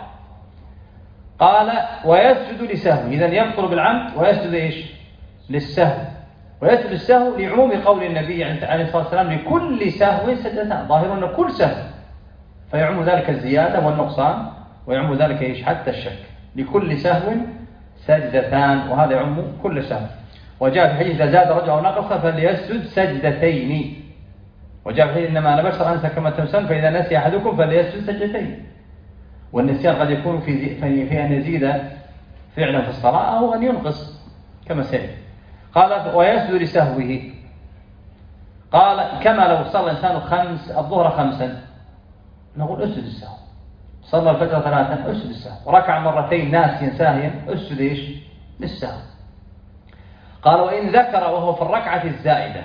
قال ويسجد لسهو، إذن يبطل بالعمد ويسجد إيش؟ للسهو. ويسجد للسهو لعموم قول النبي عليه الصلاة والسلام لكل سهو سجدتان، ظاهر أن كل سهو، فيعم ذلك الزيادة والنقصان، ويعم ذلك إيش؟ حتى الشك. لكل سهو سجدتان، وهذا يعم كل سهو. وجاء في حديث إذا زاد رجل أو نقص فليسجد سجدتين. وجاء في حديث إنما أنا بشر أنسى كما تنسون، فإذا نسي أحدكم فليسجد سجدتين. والنسيان قد يكون في أن يزيد فعلا في الصلاة أو أن ينقص كما سيد. قال ويسجد لسهوه، قال كما لو صلى الإنسان الظهر 5 نقول اسجد السهو، صلى الفجر 3 اسجد السهو، ركع 2 مرات ناسيا ساهيا اسجد ايش؟ للسهو. قال وإن ذكر وهو في الركعة الزائدة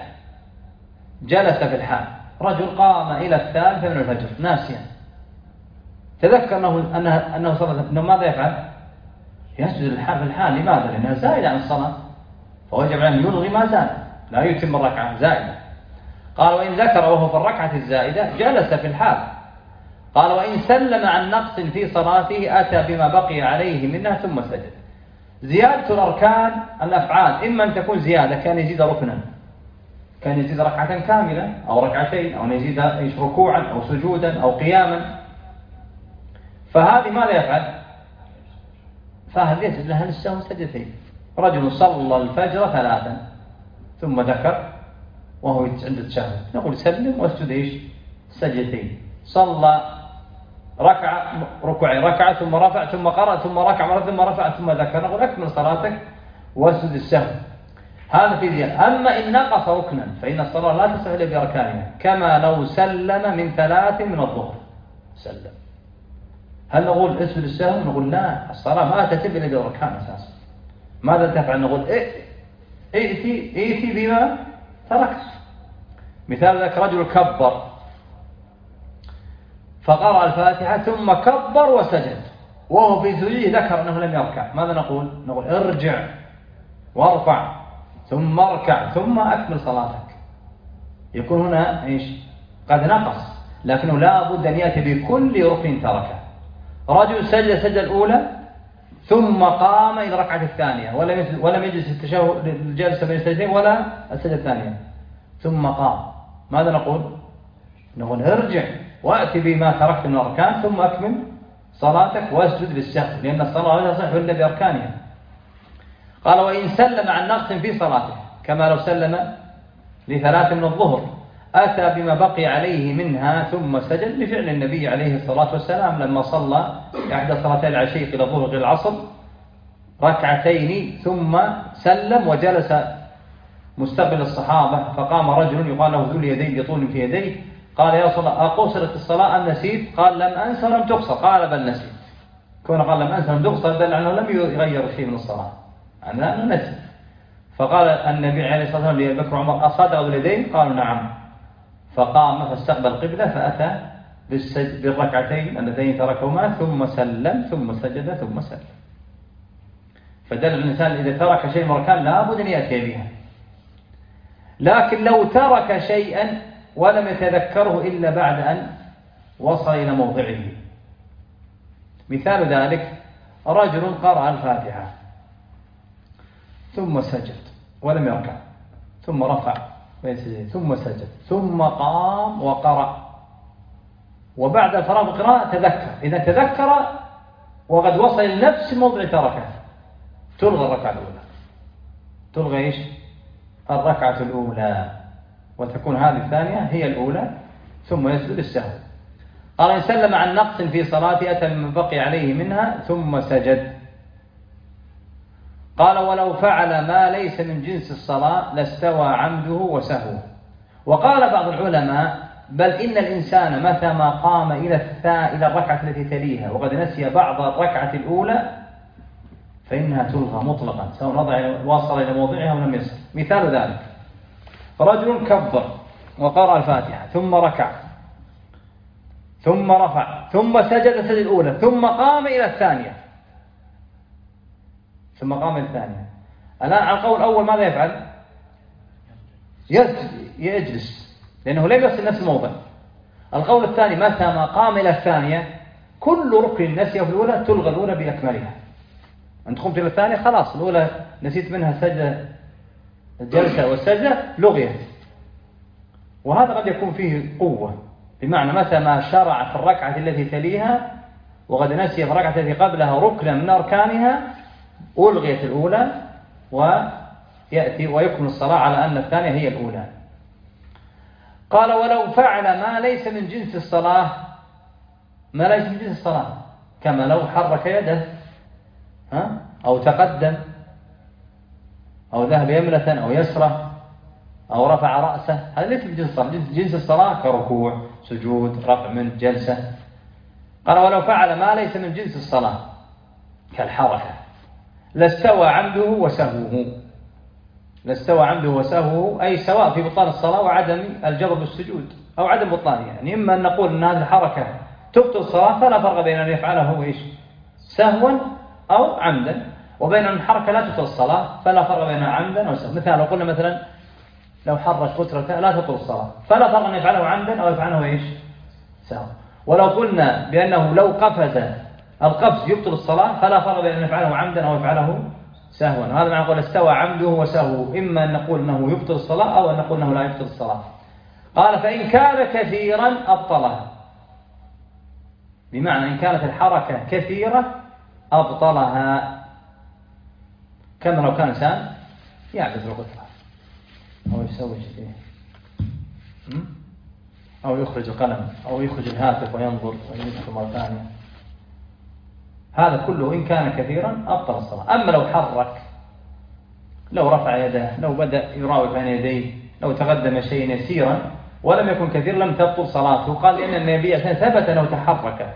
جلس في الحال، رجل قام إلى 3 من الفجر ناسيا، تذكر أنه صلى، أنه ماذا يفعل؟ يسجد الحال في الحال. لماذا؟ لأنها زائدة عن الصلاة، فوجب أن يلغي ما زاد، لا يتم الركعة زائدة. قال وإن ذكر وهو في الركعة الزائدة جلس في الحال. قال وإن سلم عن نقص في صلاته أتى بما بقي عليه منها ثم سجد. زيادة الأركان الأفعال إما أن تكون زيادة، كان يزيد ركنا، كان يزيد ركعة كاملة أو ركعتين، أو يزيد ركوعا أو سجودا أو قياما، فهذه ماذا يفعل؟ فهذا يسجد لها للسهو سجدتين. رجل صلى الفجر 3 ثم ذكر وهو عند التشهد، نقول سلم واسجد ايش؟ سجدتين. صلى ركوعين، ركعة ثم رفع ثم قرأ ثم ركع مرة ثم رفع ثم ذكر، نقول أكمل صلاتك واسجد السهو. هذا في زيادة. أما إن نقص ركنا فإن الصلاة لا تصح إلا بأركانها، كما لو سلم من 3 من الظهر سلم. هل نقول اسجد السهو؟ نقول لا، الصلاة ما تتم إلا بأركان أساسا. ماذا تفعل؟ نقول ائتي بما تركت. مثال ذلك رجل كبر فقرأ الفاتحة ثم كبر وسجد، وهو في سجوده ذكر أنه لم يركع، ماذا نقول؟ نقول ارجع وارفع ثم اركع ثم أكمل صلاتك. يكون هنا إيش؟ قد نقص، لكنه لا بد أن يأتي بكل ركن تركه. رجل سجد السجدة الأولى ثم قام إلى الركعة الثانية ولم يجلس التشهد الجلسة بين السجدتين ولا السجدة الثانية، ثم قام، ماذا نقول؟ نقول ارجع وأتي بما تركت من الأركان ثم أكمل صلاتك واسجد للسهو، لأن الصلاة لا تصح إلا بأركانها. قال وإن سلم عن نقص في صلاته، كما لو سلم ل3 من الظهر أتى بما بقي عليه منها ثم سجد، لفعل النبي عليه الصلاة والسلام لما صلى إحدى صلاتي العشي إلى الظهر إلى العصر ركعتين ثم سلم وجلس مستقبل الصحابة، فقام رجل يقال له ذو اليدين بطول في يديه، قال يا رسول الله أقصرت الصلاة أم نسيت؟ قال لم أنسى ولم تقصر. قال بل نسيت. كون قال لم أنسى ولم تقصر دل أنه لم يغير شيء من الصلاة، أنه نسي. فقال النبي عليه الصلاة والسلام لأبي بكر وعمر أصدق ذو اليدين؟ قالوا نعم. فقام فاستقبل القبلة فأتى بالركعتين اللتين تركهما ثم سلم ثم سجد ثم سلم. فدل الإنسان إذا ترك شيء من الأركان لا بد أن يأتي بها. لكن لو ترك شيئا ولم يتذكره إلا بعد أن وصل إلى موضعه، مثال ذلك رجل قرأ الفاتحة ثم سجد ولم يركع ثم رفع ثم سجد ثم قام وقرأ، وبعد الفراغ من القراءة تذكر، إذا تذكر وقد وصل إلى نفس الموضع تركه تلغى الركعة الأولى. تلغى إيش؟ الركعة الأولى، وتكون هذه الثانية هي الأولى ثم يسجد السهو. قال إن سلم عن نقص في صلاته أتى من بقي عليه منها ثم سجد. قال ولو فعل ما ليس من جنس الصلاة لاستوى عمده وسهوه. وقال بعض العلماء بل إن الإنسان متى ما قام إلى الركعة التي تليها وقد نسي بعض الركعة الأولى فإنها تلغى مطلقا سواء وصل إلى موضعها ولم يصل. مثال ذلك رجل كبر وقرأ الفاتحة ثم ركع ثم رفع ثم سجد السجدة الأولى ثم قام إلى الثانية الآن على القول الأول ماذا يفعل؟ يجلس لأنه لم يصل نفس الموضع. القول الثاني متى ما قام إلى الثانية كل ركن نسيه في الأولى تلغى الأولى بأكملها. أنت قمت إلى الثانية خلاص الأولى نسيت منها السجدة الجلسة والسجدة لغيت. وهذا قد يكون فيه قوة، بمعنى متى ما شرع في الركعة التي تليها وقد نسي في الركعة التي قبلها ركنا من أركانها ألغيت الأولى ويأتي ويكمل الصلاة على أن الثانية هي الأولى. قال ولو فعل ما ليس من جنس الصلاة كما لو حرك يده أو تقدم أو ذهب يمنة أو يسرة أو رفع رأسه، هذا ليس من جنس الصلاة. جنس الصلاة كركوع سجود رفع من جلسة. قال ولو فعل ما ليس من جنس الصلاة كالحركة لاستوى عمده وسهوه أي سواء في بطلان الصلاة وعدم الجبر بالسجود أو عدم بطلانه. يعني إما أن نقول أن هذه الحركة تبطل الصلاة فلا فرق بين أن يفعله سهوا أو عمدا، وبين أن الحركة لا تبطل الصلاة فلا فرق بين عمدا أو سهوا. مثلا لو قلنا مثلا لو حرك فترة لا تبطل الصلاة فلا فرق أن يفعله عمدا أو يفعله سهوا. ولو قلنا بأنه لو قفز القفز يبطل الصلاة فلا فرق بين أن يفعله عمدا أو يفعله سهوا. هذا معنى نقول استوى عمده وسهوه، إما أن نقول أنه يبطل الصلاة أو أن نقول أنه لا يبطل الصلاة. قال فإن كان كثيرا أبطلها، بمعنى إن كانت الحركة كثيرة أبطلها، كما لو كان إنسان يعبث بالقطرة أو يسوي شيء أو يخرج القلم أو يخرج الهاتف وينظر ويمسك مرة ثانية، هذا كله إن كان كثيرا أبطل الصلاة. أما لو حرك، لو رفع يده، لو بدأ يراوغ بين يديه، لو تقدم شيء يسيرا ولم يكن كثير لم تبطل صلاته. قال لأن النبي ثبت أنه تحرك،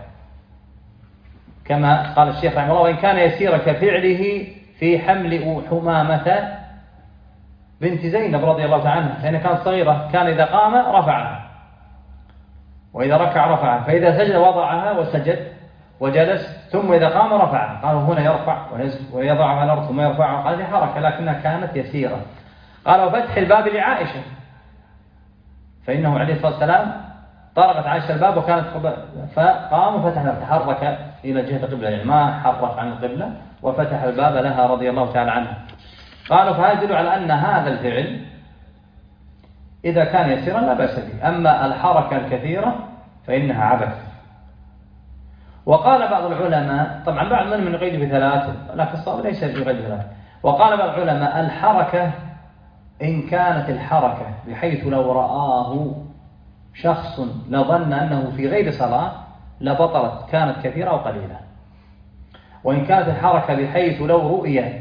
كما قال الشيخ رحمه الله وإن كان يسيرا كفعله في حمل حمامة بنت زينب رضي الله تعالى عنها، لأنها كانت صغيرة، كان إذا قام رفعها وإذا ركع رفعها، فإذا سجد وضعها وسجد وجلس ثم إذا قام رفع. قالوا هنا يرفع ويضع على الأرض ثم يرفع. قال هذه حركة لكنها كانت يسيرة. قال وفتح الباب لعائشة، فإنه عليه الصلاة والسلام طرقت عائشة الباب وكانت فقام وفتح الباب، تحرك إلى جهة القبلة، يعني ما حرك عن القبلة وفتح الباب لها رضي الله تعالى عنها. قالوا فهذا يدل على أن هذا الفعل إذا كان يسيرا لا بأس به، أما الحركة الكثيرة فإنها عبث. وقال بعض العلماء، طبعا بعض من يقيد بثلاث لكن الصواب ليس بغير ثلاث، وقال بعض العلماء الحركة إن كانت الحركة بحيث لو رآه شخص لظن أنه في غير صلاة لبطلت، كانت كثيرة أو قليلة. وإن كانت الحركة بحيث لو رؤية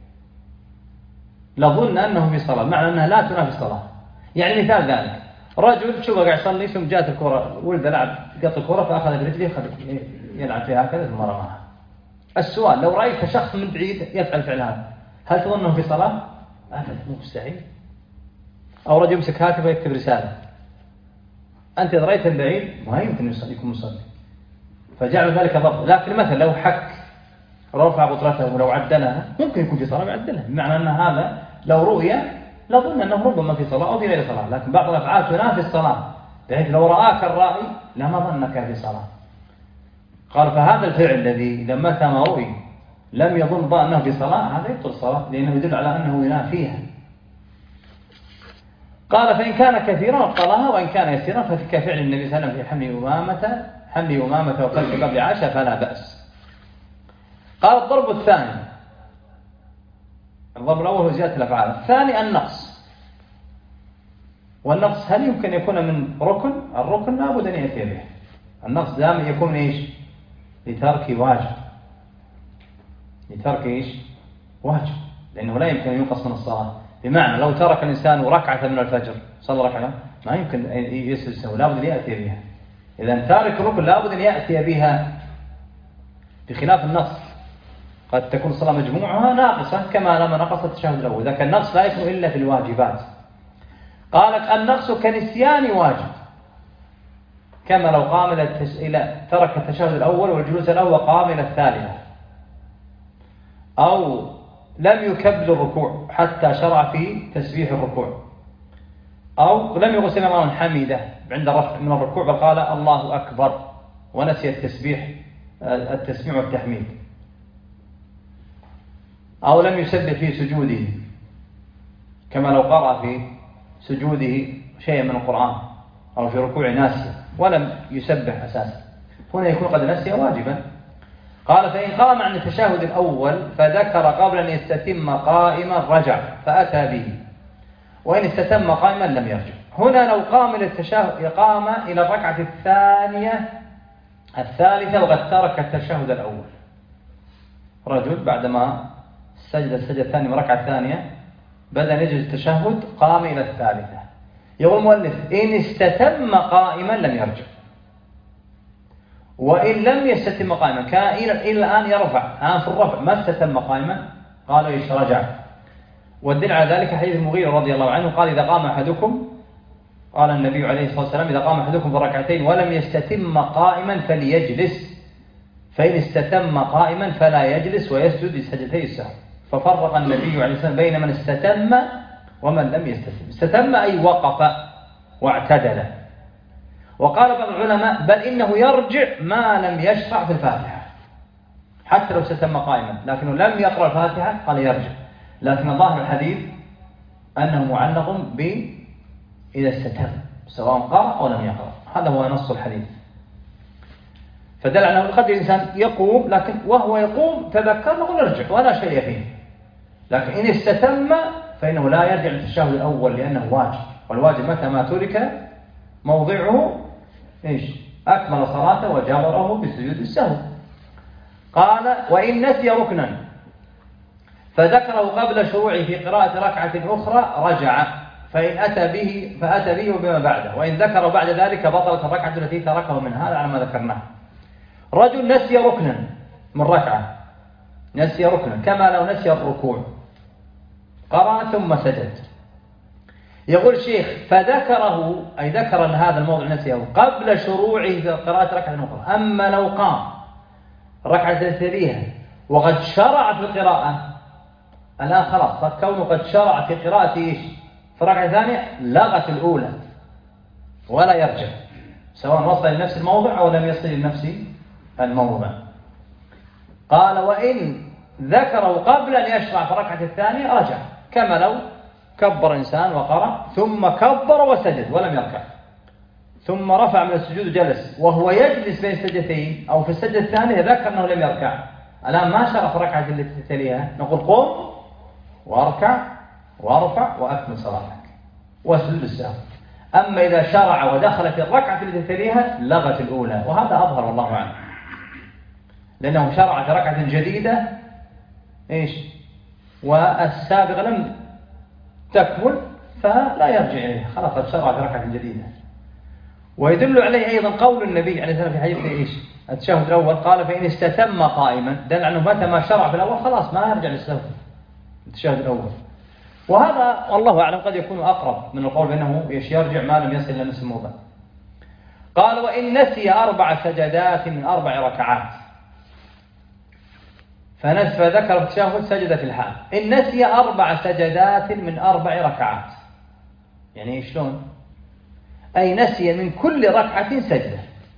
لظن أنه في صلاة، معنى أنها لا تنافي الصلاة. يعني مثال ذلك رجل شوفه قاعد يصلي ثم جاءت الكرة، ولد لعب قط الكرة فأخذ برجله يلعب فيها هكذا ثم رماها. السؤال لو رأيت شخص من بعيد يفعل فعل هذا هل تظن أنه في صلاة؟ أبدا، مستحيل. أو رجل يمسك هاتف ويكتب رسالة، أنت إذا رأيته من بعيد ما يمكن يكون مصلي، فجعل ذلك ضبط. لكن مثلا لو حك رفع بطرته ولو عدلها ممكن يكون في صلاة ويعدلها، بمعنى أن هذا لو رؤية لظن أنه ربما في صلاة أو في غير صلاة. لكن بعض الأفعال تنافي الصلاة، بحيث لو رآك الرائي لما ظنك في صلاة. قال فهذا الفعل الذي إذا متى ما رؤي لم يظن أنه في صلاة هذا يبطل الصلاة، لأنه يدل على أنه ينافيها. قال فإن كان كثيرا أبطلها، وإن كان يسيرا فكفعل النبي صلى الله عليه وسلم في حمل أمامة وفتح باب عائشة فلا بأس. قال الضرب الثاني، الضرب الأول هو زيادة الأفعال، الثاني النقص. والنقص هل يمكن يكون من ركن؟ الركن لابد أن يأتي به. النقص دائما يكون من إيش؟ لترك واجب، لترك إيش؟ واجب، لأنه لا يمكن أن ينقص من الصلاة. بمعنى لو ترك الإنسان ركعة من الفجر صلى ركعة ما يمكن أن يسجد، لابد أن يأتي بها. إذا تارك الركن لابد أن يأتي بها، بخلاف النقص قد تكون الصلاة مجموعها ناقصة كما لما نقص التشهد الأول. إذا كان النقص لا يكون إلا في الواجبات. قالت النقص كنسيان واجب، كما لو قام إلى ترك التشهد الأول والجلوس الأول وقام إلى الثالثة، أو لم يكبر الركوع حتى شرع في تسبيح الركوع، أو لم يقل سمع الله حميده عند الرفع من الركوع بل قال الله أكبر ونسي التسميع والتحميد، أو لم يسبح في سجوده كما لو قرأ في سجوده شيئا من القرآن أو في ركوع ناسيا ولم يسبح أساسا، هنا يكون قد نسي واجبا. قال فإن قام عن التشهد الأول فذكر قبل أن يستتم قائما رجع فأتى به، وإن استتم قائما لم يرجع. هنا لو قام إلى التشهد قام إلى الركعة الثالثة وقد ترك التشهد الأول، رجل بعدما سجد السجدة الثانية من الركعة الثانية بدأ يجلس التشهد قام إلى الثالثة، يقول المؤلف إن استتم قائما لم يرجع، وإن لم يستتم قائما كان إلى الآن يرفع، الآن في الرفع ما استتم قائما قال إيش رجع. والدليل على ذلك حديث المغيرة رضي الله عنه قال إذا قام أحدكم، قال النبي عليه الصلاة والسلام إذا قام أحدكم في الركعتين ولم يستتم قائما فليجلس، فإن استتم قائما فلا يجلس ويسجد لسجدتي السهو. ففرق النبي عليه الصلاة والسلام بين من استتم ومن لم يستتم. استتم أي وقف واعتدل. وقال بعض العلماء بل إنه يرجع ما لم يشرع في الفاتحة، حتى لو استتم قائما لكنه لم يقرأ الفاتحة قال يرجع، لكن ظاهر الحديث أنه معلق إذا استتم سواء قرأ أو لم يقرأ، هذا هو نص الحديث. فدل على أنه قد الإنسان يقوم لكن وهو يقوم تذكر نقول ارجع ولا شيء فيه، لكن إن استتم فإنه لا يرجع للتشهد الأول لأنه واجب، والواجب متى ما ترك موضعه إيش أكمل صلاته وجبره بسجود السهو. قال وإن نسي ركنا فذكره قبل شروعه في قراءة ركعة أخرى رجع، فإن فأتى به بما بعده، وإن ذكر بعد ذلك بطلت الركعة التي تركه من هذا على ما ذكرناه. رجل نسي ركنا من ركعة، نسي ركنا كما لو نسي الركوع قرأ ثم سجد، يقول الشيخ فذكره أي ذكر أن هذا الموضع نسيه قبل شروعه في قراءة ركعة أخرى. أما لو قام الركعة التي تليها وقد شرع في القراءة، الآن خلاص كونه قد شرع في قراءة إيش؟ في الركعة الثانية لغت الأولى ولا يرجع، سواء وصل لنفس الموضع أو لم يصل لنفس الموضع. قال وإن ذكره قبل أن يشرع في الركعة الثانية رجع، كما لو كبر إنسان وقرأ ثم كبر وسجد ولم يركع، ثم رفع من السجود وجلس وهو يجلس بين السجدتين أو في السجدة الثانية ذكر أنه لم يركع، الآن ما شرع في الركعة التي تليها، نقول قم واركع وارفع وأكمل صلاتك واسجد السهو. أما إذا شرع ودخل في الركعة التي تليها لغت الأولى، وهذا أظهر والله أعلم، لأنه شرع في ركعة جديدة إيش؟ والسابقة لم تكمل فلا يرجع إليها، خلاص قد شرع في ركعة جديدة. ويدل عليه أيضا قول النبي عليه الصلاة والسلام في حديث إيش؟ التشهد الأول قال فإن استتم قائما، دل عنه متى ما شرع في الأول خلاص ما يرجع للسهو التشهد الأول. وهذا والله أعلم قد يكون أقرب من القول بأنه يرجع ما لم يصل إلى نفس الموضع. قال وإن نسي 4 سجدات من 4 ركعات فذكر في التشهد سجد في الحال. إن نسي 4 سجدات من 4 ركعات، يعني شلون؟ أي نسي من كل ركعة سجدة،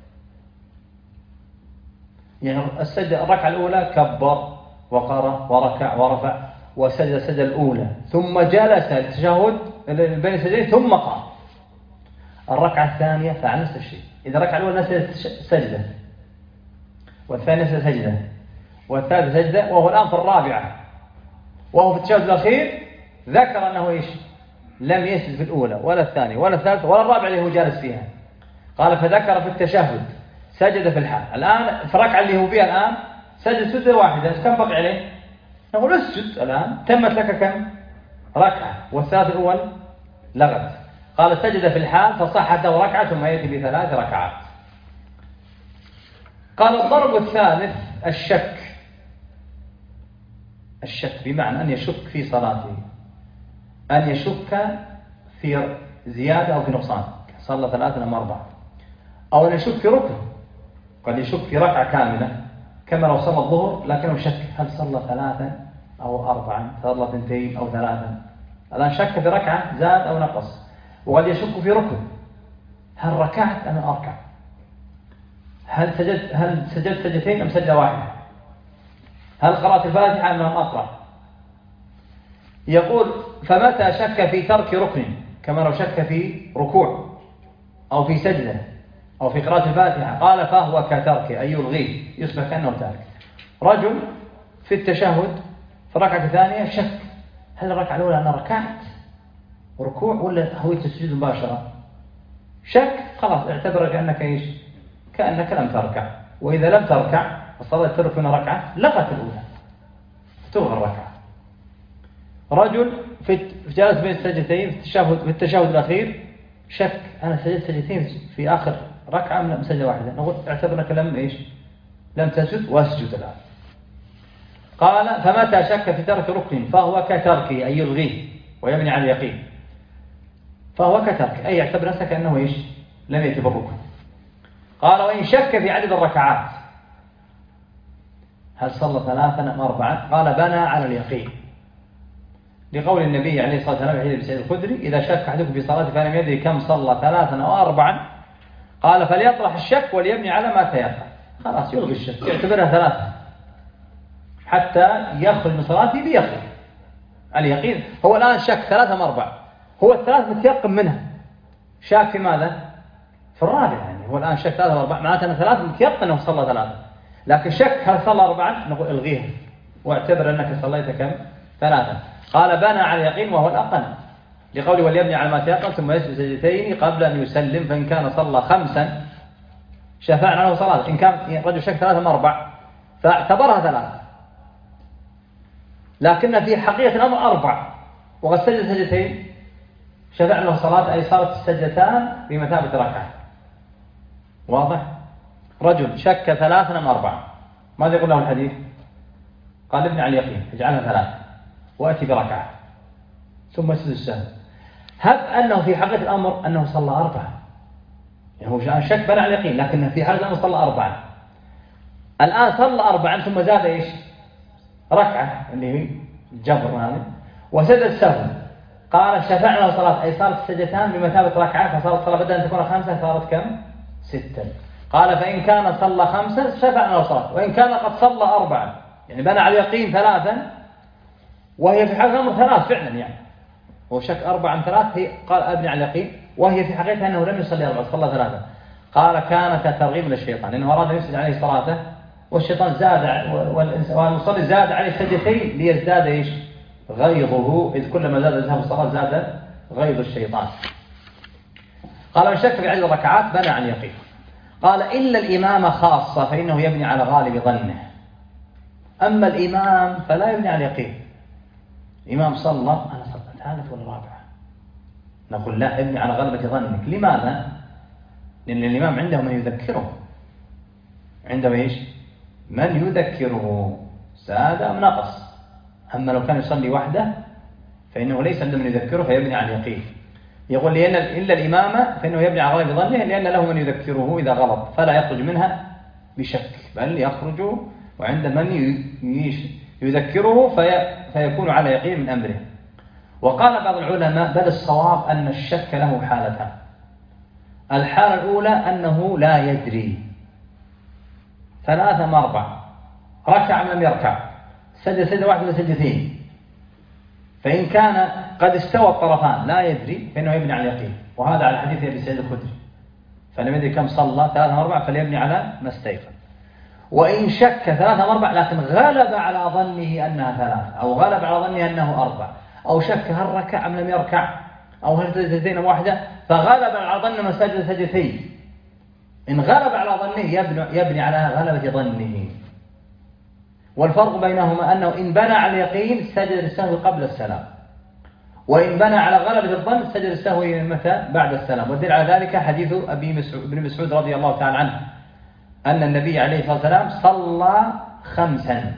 يعني الركعة الأولى كبر وقرأ وركع ورفع وسجد السجدة الأولى ثم جلس التشهد بين السجدين ثم قام. الركعة الثانية فعل نفس الشيء، إذا الركعة الأولى نسي سجدة والثانية نسي سجدة والثالث سجدة وهو الآن في الرابعة وهو في التشهد الأخير ذكر أنه إيش؟ لم يسجد في الأولى ولا الثانية ولا الثالثة ولا الرابعة اللي هو جالس فيها. قال فذكر في التشهد سجد في الحال. الآن في الركعة اللي هو فيها الآن سجد سجدة واحدة، كم بقي عليه؟ نقول اسجد الآن، تمت لك كم؟ ركعة، والثالث الأول لغت. قال سجد في الحال فصحت له ركعة ثم يأتي ب3 ركعات. قال الضرب الثالث الشك بمعنى أن يشك في صلاته، أن يشك في زيادة أو في نقصان، صلى 3 أم 4، أو أن يشك في ركن، قد يشك في ركعة كاملة كما لو صلى الظهر لكنه شك هل صلى 3 أو 4، صلى 2 أو 3. الآن شك في ركعة زاد أو نقص. وقد يشك في ركن، هل ركعت أم أركع، هل سجدت سجدتين أم سجدة واحدة، هل قرأت الفاتحة أم لم أقرأ. يقول فمتى شك في ترك ركن كما لو شك في ركوع أو في سجدة أو في قراءة الفاتحة قال فهو كترك، أي يلغيه، يصبح كأنه تارك. رجل في التشهد في الركعة الثانية شك هل الركعة الأولى أنا ركعت ركوع ولا هويت السجود مباشرة، شك خلاص اعتبر كأنك إيش؟ كأنك لم تركع. وإذا لم تركع الصلاة ترك من ركعة لغت الأولى تلغى الركعة. رجل جالس بين السجدتين في التشهد الأخير شك أنا سجدت سجدتين في آخر ركعة من سجدة واحدة، نقول اعتبرك لم تسجد واسجد الآن. قال فمتى شك في ترك ركن فهو كتركه، أي يلغيه ويبني على اليقين، فهو كترك أي يعتبر نفسه كأنه لم يأتي بالركن. قال وإن شك في عدد الركعات هل صلى 3 أم 4 قال بنى على اليقين، لقول النبي عليه الصلاة والسلام في حديث أبي سعيد الخدري إذا شك أحدكم في صلاته فلم يدري كم صلى 3 أو 4 قال فليطرح الشك وليبني على ما تيقن، خلاص يلغي الشك يعتبرها 3 حتى يخرج من صلاته بيقين. اليقين هو الآن شك 3 أم 4، هو الثلاث متيقن منها، شاك في ماذا؟ في الرابع، يعني هو الآن شك 3 أو 4 معناته أن 3 متيقن أنه صلى 3، لكن شك هل صلى 4 نقول الغيها واعتبر أنك صليت كم؟ 3. قال بنى على اليقين وهو الأقل، لقوله وليبني على ما تيقن ثم يسجد سجدتين قبل أن يسلم، فإن كان صلى 5 شفعنا له صلاة، إن كان رجل شك 3 أم 4 فاعتبرها 3 لكن في حقيقة الأمر 4 وقد سجد سجدتين شفعنا له صلاة، أي صارت السجدتان بمثابة ركعة. واضح؟ رجل شك 3 أم 4 ماذا يقول له الحديث؟ قال ابني على اليقين اجعلها 3 وأتي بركعة ثم يسجد السهو. هب أنه في حقيقة الأمر أنه صلى 4، يعني هو شك بنى على اليقين لكنه في حقيقة الأمر صلى 4، الآن صلى 4 ثم زاد إيش؟ ركعة اللي هي الجبر هذا، وسجد سهو. قال شفعنا له صلاة، أي صارت السجدتان بمثابة ركعة، فصارت الصلاة بدل أن تكون 5 صارت كم؟ 6. قال فإن كان صلى 5 شفعنا له صلاة، وإن كان قد صلى 4 يعني بنى على اليقين 3 وهي في حقيقة 3 فعلا يعني هو شك 4 عن 3 هي قال أبني على اليقين، وهي في حقيقة أنه لم يصلي 4 صلى 3. قال كانت ترغيب للشيطان لأنه أراد أن يسجد عليه صلاته، والشيطان زاد والمصلي زاد عليه سجدتين ليزداد إيش؟ غيظه، إذ كلما زاد ذهب الصلاة زاد غيظ الشيطان. قال من شك في عدد الركعات بنى عن اليقين. قال إلا الإمام خاصة فإنه يبني على غالب ظنه. أما الإمام فلا يبني على اليقين. الإمام صلى أنا صلى 3 ولا 4، نقول لا ابني على غلبة ظنك. لماذا؟ لأن الإمام عنده من يذكره، عنده إيش؟ من يذكره زاد أم نقص. أما لو كان يصلي وحده فإنه ليس عنده من يذكره فيبني على اليقين. يقول لأن إلا الإمامة فإنه يبني على غالب ظنه لأن له من يذكره إذا غلط فلا يخرج منها بشك، بل يخرج وعند من يذكره فيكون على يقين من أمره. وقال بعض العلماء بل الصواب أن الشك له حالتان. الحالة الأولى أنه لا يدري 3 أم 4، ركع أم لم يركع، سجد سجدة واحدة ولا سجدتين. فإن كان قد استوى الطرفان لا يدري فإنه يبني على اليقين، وهذا على حديث أبي سعيد الخدري فلم يدري كم صلى 3 أم 4 فليبني على ما استيقن. وإن شك 3 أم 4 لكن غلب على ظنه أنها 3 أو غلب على ظنه أنه 4 أو شك هل ركع أم لم يركع أو هل سجد سجدتين أم واحدة فغلب على ظنه أنه سجد سجدتين، إن غلب على ظنه يبني على غلبة ظنه. والفرق بينهما أنه إن بنى على اليقين سجد السهو قبل السلام، وإن بنى على غلبة الظن سجد السهو متى؟ بعد السلام. والدليل على ذلك حديث ابن مسعود رضي الله تعالى عنه أن النبي عليه الصلاة والسلام صلى 5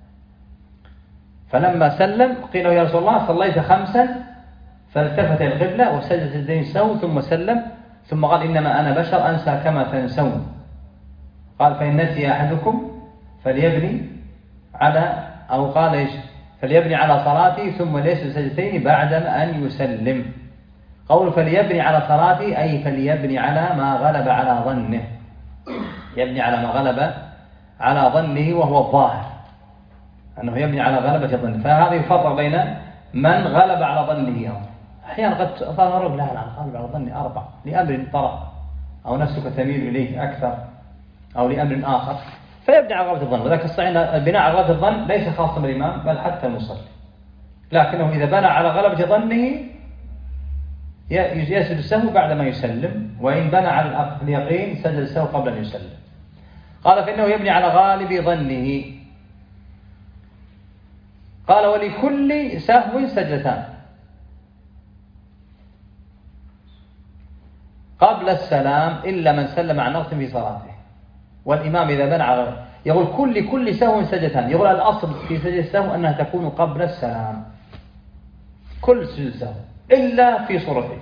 فلما سلم قيل له يا رسول الله صليت 5 فالتفت القبلة وسجد سجدتين سهو ثم سلم ثم قال إنما أنا بشر أنسى كما تنسون. قال فإن نسي أحدكم فليبني على أو قال إيش؟ فليبني على صلاتي ثم ليس سجدتين بعد أن يسلم. قول فليبني على صلاتي أي فليبني على ما غلب على ظنه، يبني على ما غلب على ظنه وهو الظاهر أنه يبني على غلبة ظنه. فهذا يفرق بين من غلب على ظنه أحيانا قد ظهر لا غلب على ظني 4 لأمر طرأ أو نفسك تميل إليه أكثر أو لأمر آخر فيبني على غلبة الظن. وذلك الصحيح البناء على غلبة الظن ليس خاصا بالإمام بل حتى المصلي، لكنه إذا بنى على غلبة ظنه يسجد السهو بعد ما يسلم، وإن بنى على اليقين سجد السهو قبل أن يسلم. قال فإنه يبني على غالب ظنه. قال ولكل سهو سجدتان قبل السلام إلا من سلم عن نقص في صلاته. والإمام إذا بنى على يقول كل سهو سجدتان. يقول الأصل في سجد السهو أنها تكون قبل السلام، كل سجد سهو إلا في صورتين.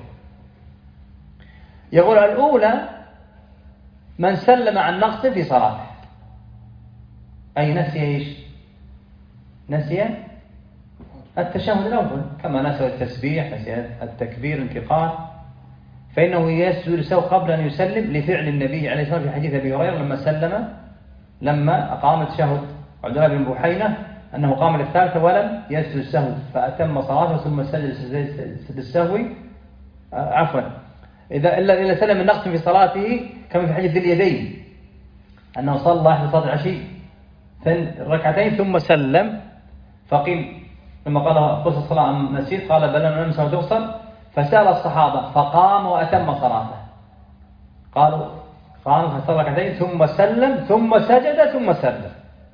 يقول الأولى من سلم عن نقص في صلاته أي نسي إيش؟ نسي التشهد الأول كما نسي التسبيح، نسي التكبير، الانتقال، فإنه يسجد السهو قبل أن يسلم لفعل النبي عليه الصلاة والسلام في حديث أبي هريرة لما أقام التشهد عبد الله بن بحينة أنه قام للثالثة ولم يسجد السهو فأتم صلاته ثم سجد السهو إذا سلم النقص في صلاته كما في حديث ذي اليدين أنه صلى في صلاة العشي ركعتين ثم سلم فقيل لما قال قصة الصلاة أم نسيت قال بل أنا نمسى وتغسل فسأل الصحابة فقام وأتم صلاته. قالوا قام فصلى ركعتين ثم سلم ثم سجد ثم سلم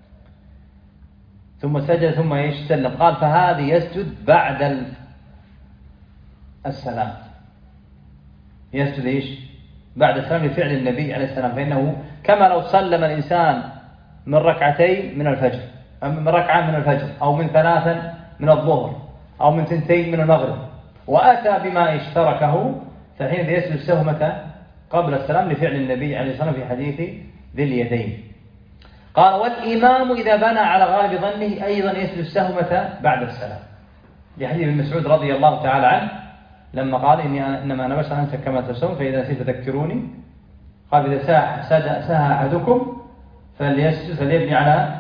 ثم سجد ثم ايش سلم. قال فهذه يسجد بعد السلام، يسجد ايش بعد السلام لفعل النبي عليه السلام، فإنه كما لو سلم الإنسان من ركعتين من الفجر من ركعة من الفجر أو من 3 من الظهر أو من 2 من المغرب وأتى بما اشتركه فحين يسجد السهو متى؟ قبل السلام لفعل النبي عليه الصلاة والسلام في حديث ذي اليدين. قال والإمام إذا بنى على غالب ظنه أيضا يسجد السهو متى؟ بعد السلام، لحديث ابن مسعود رضي الله تعالى عنه لما قال إنما أنا بشر أنسى كما تنسون فإذا نسيت فذكروني. قال إذا ساهى أحدكم فليبني على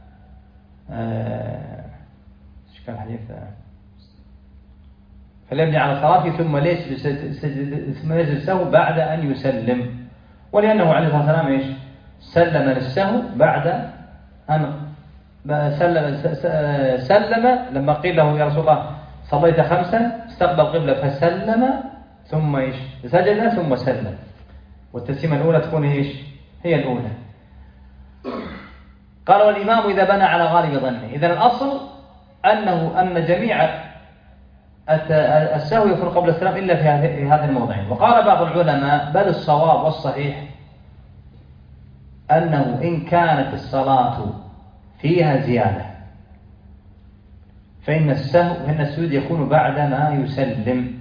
ايش كان الحديث؟ فليبني على صلاته ثم يسجد السهو بعد أن يسلم، ولأنه عليه الصلاة والسلام ايش؟ سلم للسهو بعد أن سلم لما قيل له يا رسول الله صليت 5 استقبل قبلة فسلم ثم ايش؟ سجد ثم سلم، والتسليمة الأولى تكون ايش؟ هي الأولى. قال والإمام إذا بنى على غالب ظنه، إذن الأصل أن جميع السهو يكون قبل السلام إلا في هذه الموضعين. وقال بعض العلماء بل الصواب والصحيح أنه إن كانت الصلاة فيها زيادة فإن السجود يكون بعدما يسلم،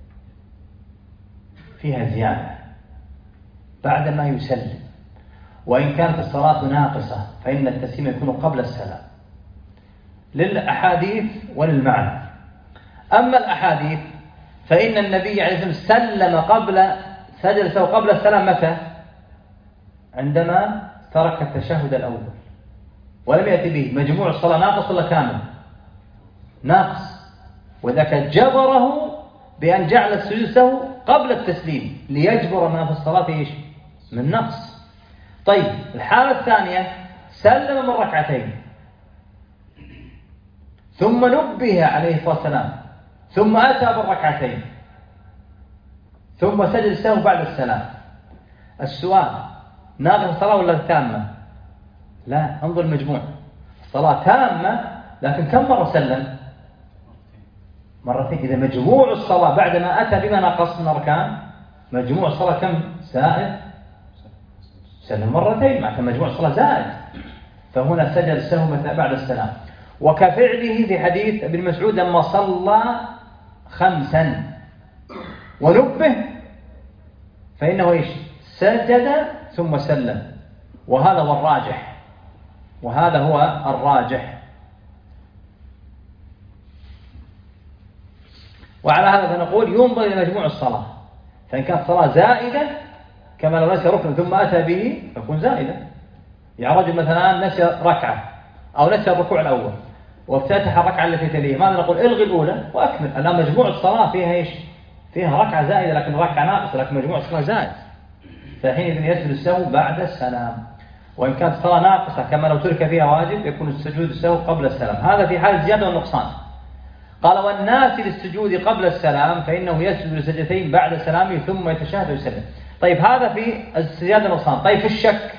فيها زيادة بعدما يسلم. وإن كانت الصلاة ناقصة فإن التسليم يكون قبل السلام للأحاديث وللمعنى. أما الأحاديث فإن النبي عليه الصلاة والسلام سجد قبل السلام متى؟ عندما ترك التشهد الأول ولم يأتي به. مجموع الصلاة ناقص ولا كامل؟ ناقص، وذاك جبره بأن جعل السجود سهو قبل التسليم ليجبر ما في الصلاة ايش؟ من نقص. طيب الحالة الثانية سلم من ركعتين ثم نبه عليه الصلاة والسلام ثم أتى بالركعتين ثم سجد السهو بعد السلام. السؤال ناقص الصلاة ولا تامة؟ لا، انظر المجموع، الصلاة تامة لكن كم مرة سلم؟ مرتين. إذا مجموع الصلاة بعدما أتى بما نقص من أركان مجموع الصلاة كم زائد؟ سلم مرتين، معناته مجموع الصلاة زائد، فهنا سجد السهو بعد السلام. وكفعله في حديث ابن مسعود لما صلى 5 ونبه فإنه ايش؟ سجد ثم سلم، وهذا هو الراجح، وهذا هو الراجح. وعلى هذا فنقول ينظر إلى مجموع الصلاة، فإن كانت الصلاة زائدة كما لو نسي ركن ثم أتى به فيكون زائدة. يعني رجل مثلا نسي ركعة أو نسي الركوع الأول وافتتح الركعة التي تليه، ماذا نقول؟ الغي الأولى وأكمل. الآن مجموع الصلاة فيها ايش؟ فيها ركعة زائدة لكن ركعة ناقصة، لكن مجموع الصلاة زائد، فحينئذ يسجد السهو بعد السلام. وإن كانت الصلاة ناقصة كما لو ترك فيها واجب يكون السجود السهو قبل السلام. هذا في حال الزيادة والنقصان. قال والناس للسجود قبل السلام فإنه يسجد لسجدتين بعد سلامه ثم يتشهد ويسلم. طيب هذا في الزيادة والنقصان. طيب في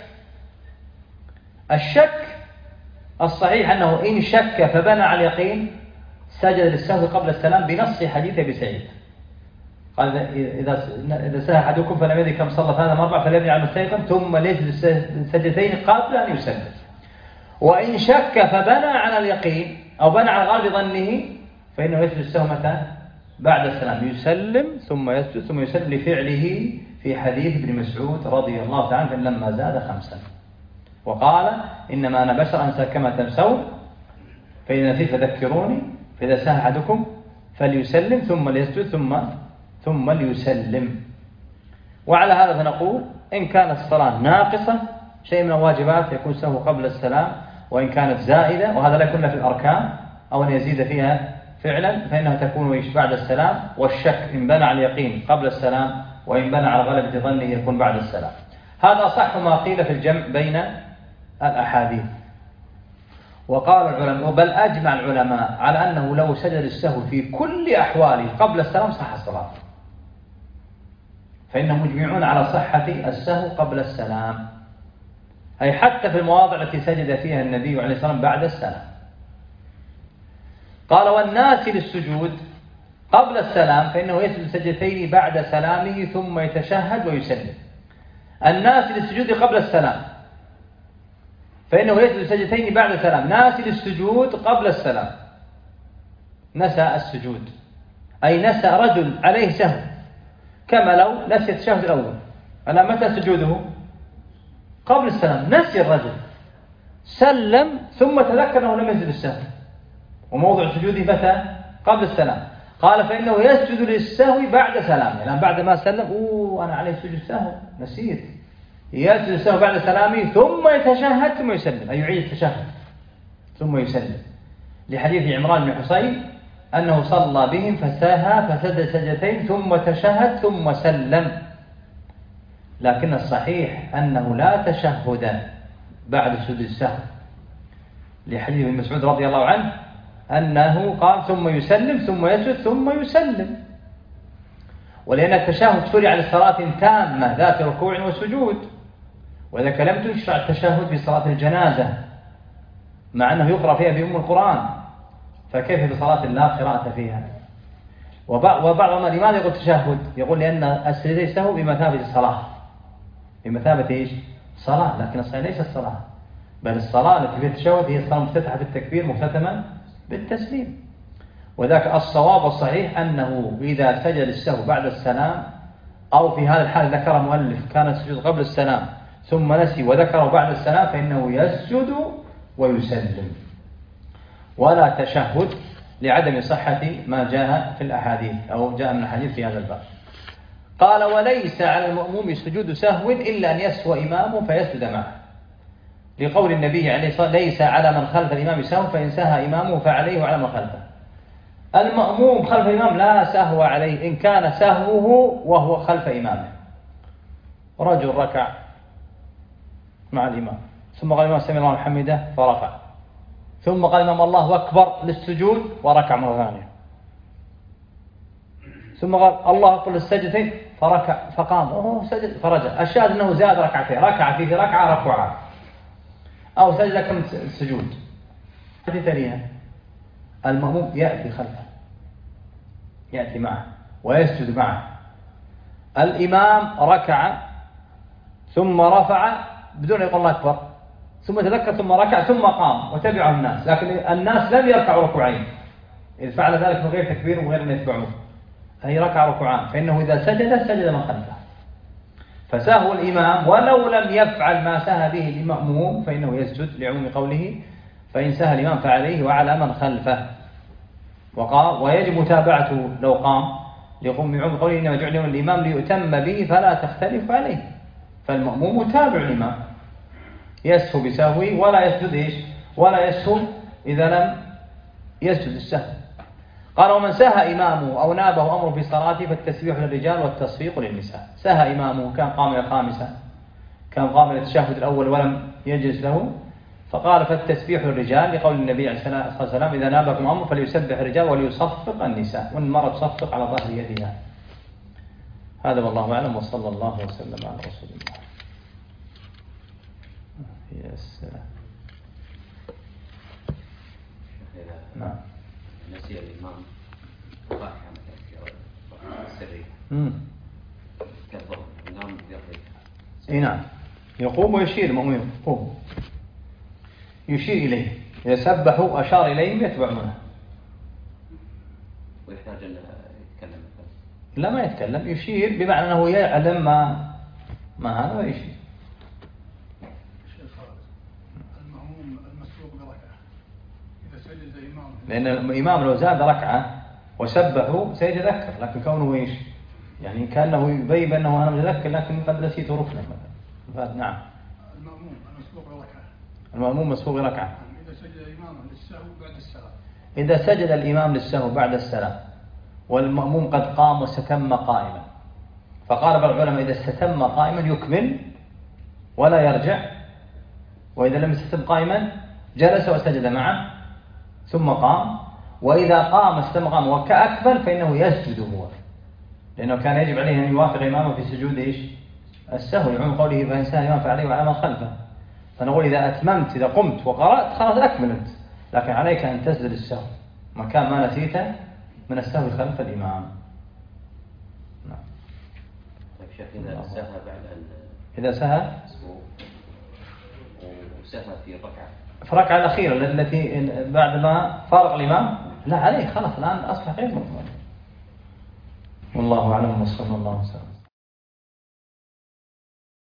الشك الصحيح أنه إن شك فبنى على اليقين سجد للسهو قبل السلام بنص حديث أبي سعيد قال إذا سهى أحدكم فلم يدري كم صلى فهذا مربع فليبني على المستيقن ثم ليسجد السجدتين قبل أن يسلم. وإن شك فبنى على اليقين أو بنى على غالب ظنه فإنه يسجد السهو متى؟ بعد السلام، يسلم ثم يسجد ثم يسلم لفعله في حديث ابن مسعود رضي الله تعالى عنه لما زاد 5 وقال إنما أنا بشر أنسى كما تنسون فإذا نسيت فذكروني فإذا سهى أحدكم فليسلم ثم ليسجد ثم ليسلم. وعلى هذا فنقول إن كانت الصلاة ناقصة شيء من الواجبات يكون سهو قبل السلام، وإن كانت زائدة وهذا لا يكون في الأركان أو أن يزيد فيها فعلا فإنها تكون بعد السلام. والشك إن بنى على اليقين قبل السلام وإن بنى على غلبة ظنه يكون بعد السلام. هذا صح ما قيل في الجمع بين الأحاديث. وقال العلماء بل أجمع العلماء على أنه لو سجد السهو في كل أحواله قبل السلام صح الصلاة، فإنهم مجمعون على صحة السهو قبل السلام، أي حتى في المواضع التي سجد فيها النبي عليه الصلاة والسلام بعد السلام. قال والناس للسجود قبل السلام فإنه يسجد سجدتين بعد سلامه ثم يتشهد ويسلم. الناس للسجود قبل السلام فإنه يسجد سجدتين بعد السلام. ناس للسجود قبل السلام نسى السجود، أي نسى رجل عليه سهو كما لو نسي التشهد الأول. ألا متى سجوده؟ قبل السلام، نسي الرجل سلم ثم تذكر أنه لم يسجد السهو، وموضع سجوده متى؟ قبل السلام. قال فإنه يسجد للسهو بعد سلامه، لأن بعد ما سلم أنا عليه سجود السهو نسيت، يسجد السهو بعد سلامه ثم يتشهد ثم يسلم، أي يعيد التشهد ثم يسلم، لحديث عمران بن حصين أنه صلى بهم فساهى فسجد سجدتين ثم تشهد ثم سلم. لكن الصحيح أنه لا تشهد بعد سجود السهو، لحديث ابن مسعود رضي الله عنه أنه قال ثم يسلم ثم يسجد ثم يسلم، ولأن التشهد شرع لصلاة تامة ذات ركوع وسجود، وذلك لم تشرع التشهد في صلاة الجنازة مع أنه يقرأ فيها بأم القرآن، فكيف بصلاة لا قراءة فيها؟ وبعض لماذا يقول تشهد؟ يقول لأن السجدة السهو بمثابة الصلاة، بمثابة إيش؟ صلاة، لكن الصلاة ليست الصلاة، بل الصلاة التي فيها التشهد هي الصلاة مفتتحة بالتكبير مختتمة بالتسليم. وذاك الصواب والصحيح أنه إذا سجد السهو بعد السلام، أو في هذا الحال ذكر مؤلف كان السجود قبل السلام ثم نسي وذكره بعد السلام، فإنه يسجد ويسلم، ولا تشهد لعدم صحة ما جاء في الأحاديث أو جاء من الحديث في هذا الباب. قال وليس على المأموم سجود سهو إلا أن يسهو إمامه فيسجد معه، لقول النبي عليه الصلاة والسلام ليس على من خلف الإمام سهو فإن سهى إمامه فعليه وعلى من خلفه. المأموم خلف الإمام لا سهو عليه إن كان سهوه وهو خلف إمامه. رجل ركع مع الإمام ثم قال الإمام سمع الله حمده فرفع، ثم قال الإمام الله أكبر للسجود وركع مرة ثانية، ثم قال الله أكبر للسجدتين فركع فقام سجد فرجع. الشاهد أنه زاد ركعتين، ركع في ركعة ركوعات، أو سجد كم سجود. هذه ثانية المأموم يأتي خلفه، يأتي معه ويسجد معه. الإمام ركع ثم رفع بدون يقول الله أكبر، ثم تذكر ثم ركع ثم قام وتبعه الناس، لكن الناس لم يركعوا ركوعين، إذ فعل ذلك من غير تكبير وغير أن يتبعوه، هي ركع ركوعان، فإنه إذا سجد من خلفه. فسهو الإمام ولو لم يفعل ما سهى به المأموم فإنه يسجد، لعموم قوله فإن سهى الإمام فعليه وعلى من خلفه. وقال ويجب متابعته لو قام، ليقوم بعموم قوله إنما جعل الإمام ليؤتم به فلا تختلف عليه، فالمأموم متابع الإمام يسهو بسهوه ولا يسجد إيش؟ ولا يسهو إذا لم يسجد السهو. قال ومن سهى إمامه أو نابه أمره في صلاته فالتسبيح للرجال والتصفيق للنساء. سهى إمامه كان قام إلى الخامسة، كان قام إلى التشهد الأول ولم يجلس له، فقال فالتسبيح للرجال لقول النبي عليه الصلاة والسلام إذا نابكم أمر فليسبح الرجال وليصفق النساء، والمرأة تصفق على ظهر يدها. هذا والله أعلم، وصلى الله وسلم على رسول الله. يا سلام. نعم. نسي الإمام فاتحة سرية كالظهر الإمام يقضي. نعم، يقوم ويشير المؤمن، قوم يشير إليه، إذا سبحوا أشار إليهم يتبعونه. ويحتاج أن يتكلم؟ لا ما يتكلم، يشير بمعنى أنه يعلم ما هذا ويشير. المأموم المسبوق بركعة إذا سجد إمامه، لأن الإمام لو زاد ركعة وسبحوا سيتذكر، لكن كونه إيش؟ يعني كأنه يبين بأنه أنا متذكر لكن قد نسيت ركنا مثلا. نعم. المأموم المسبوق بركعة، المأموم مسبوق ركعة إذا سجد إمامه للسهو بعد السلام، إذا سجد الإمام للسهو بعد السلام والمأموم قد قام واستتم قائما، فقال بعض العلماء إذا استتم قائما يكمل ولا يرجع، وإذا لم يستتم قائما جلس وسجد معه ثم قام، وإذا قام استتم قام وكأكمل فإنه يسجد هو، لأنه كان يجب عليه أن يوافق إمامه في سجود إيش؟ السهو، لعموم قوله فإن سهى الإمام فعليه وعلى من خلفه. فنقول إذا أتممت، إذا قمت وقرأت خلاص أكملت، لكن عليك أن تسجد السهو مكان ما نسيته من السهو خلف الإمام. نعم. طيب شيخ إذا سهى بعد أن إذا سهى وسهى في ركعة، في الركعة الأخيرة التي بعد ما فارق الإمام، لا عليه خلاص الآن أصبح غير مطمئن. والله أعلم، وصلى الله وسلم.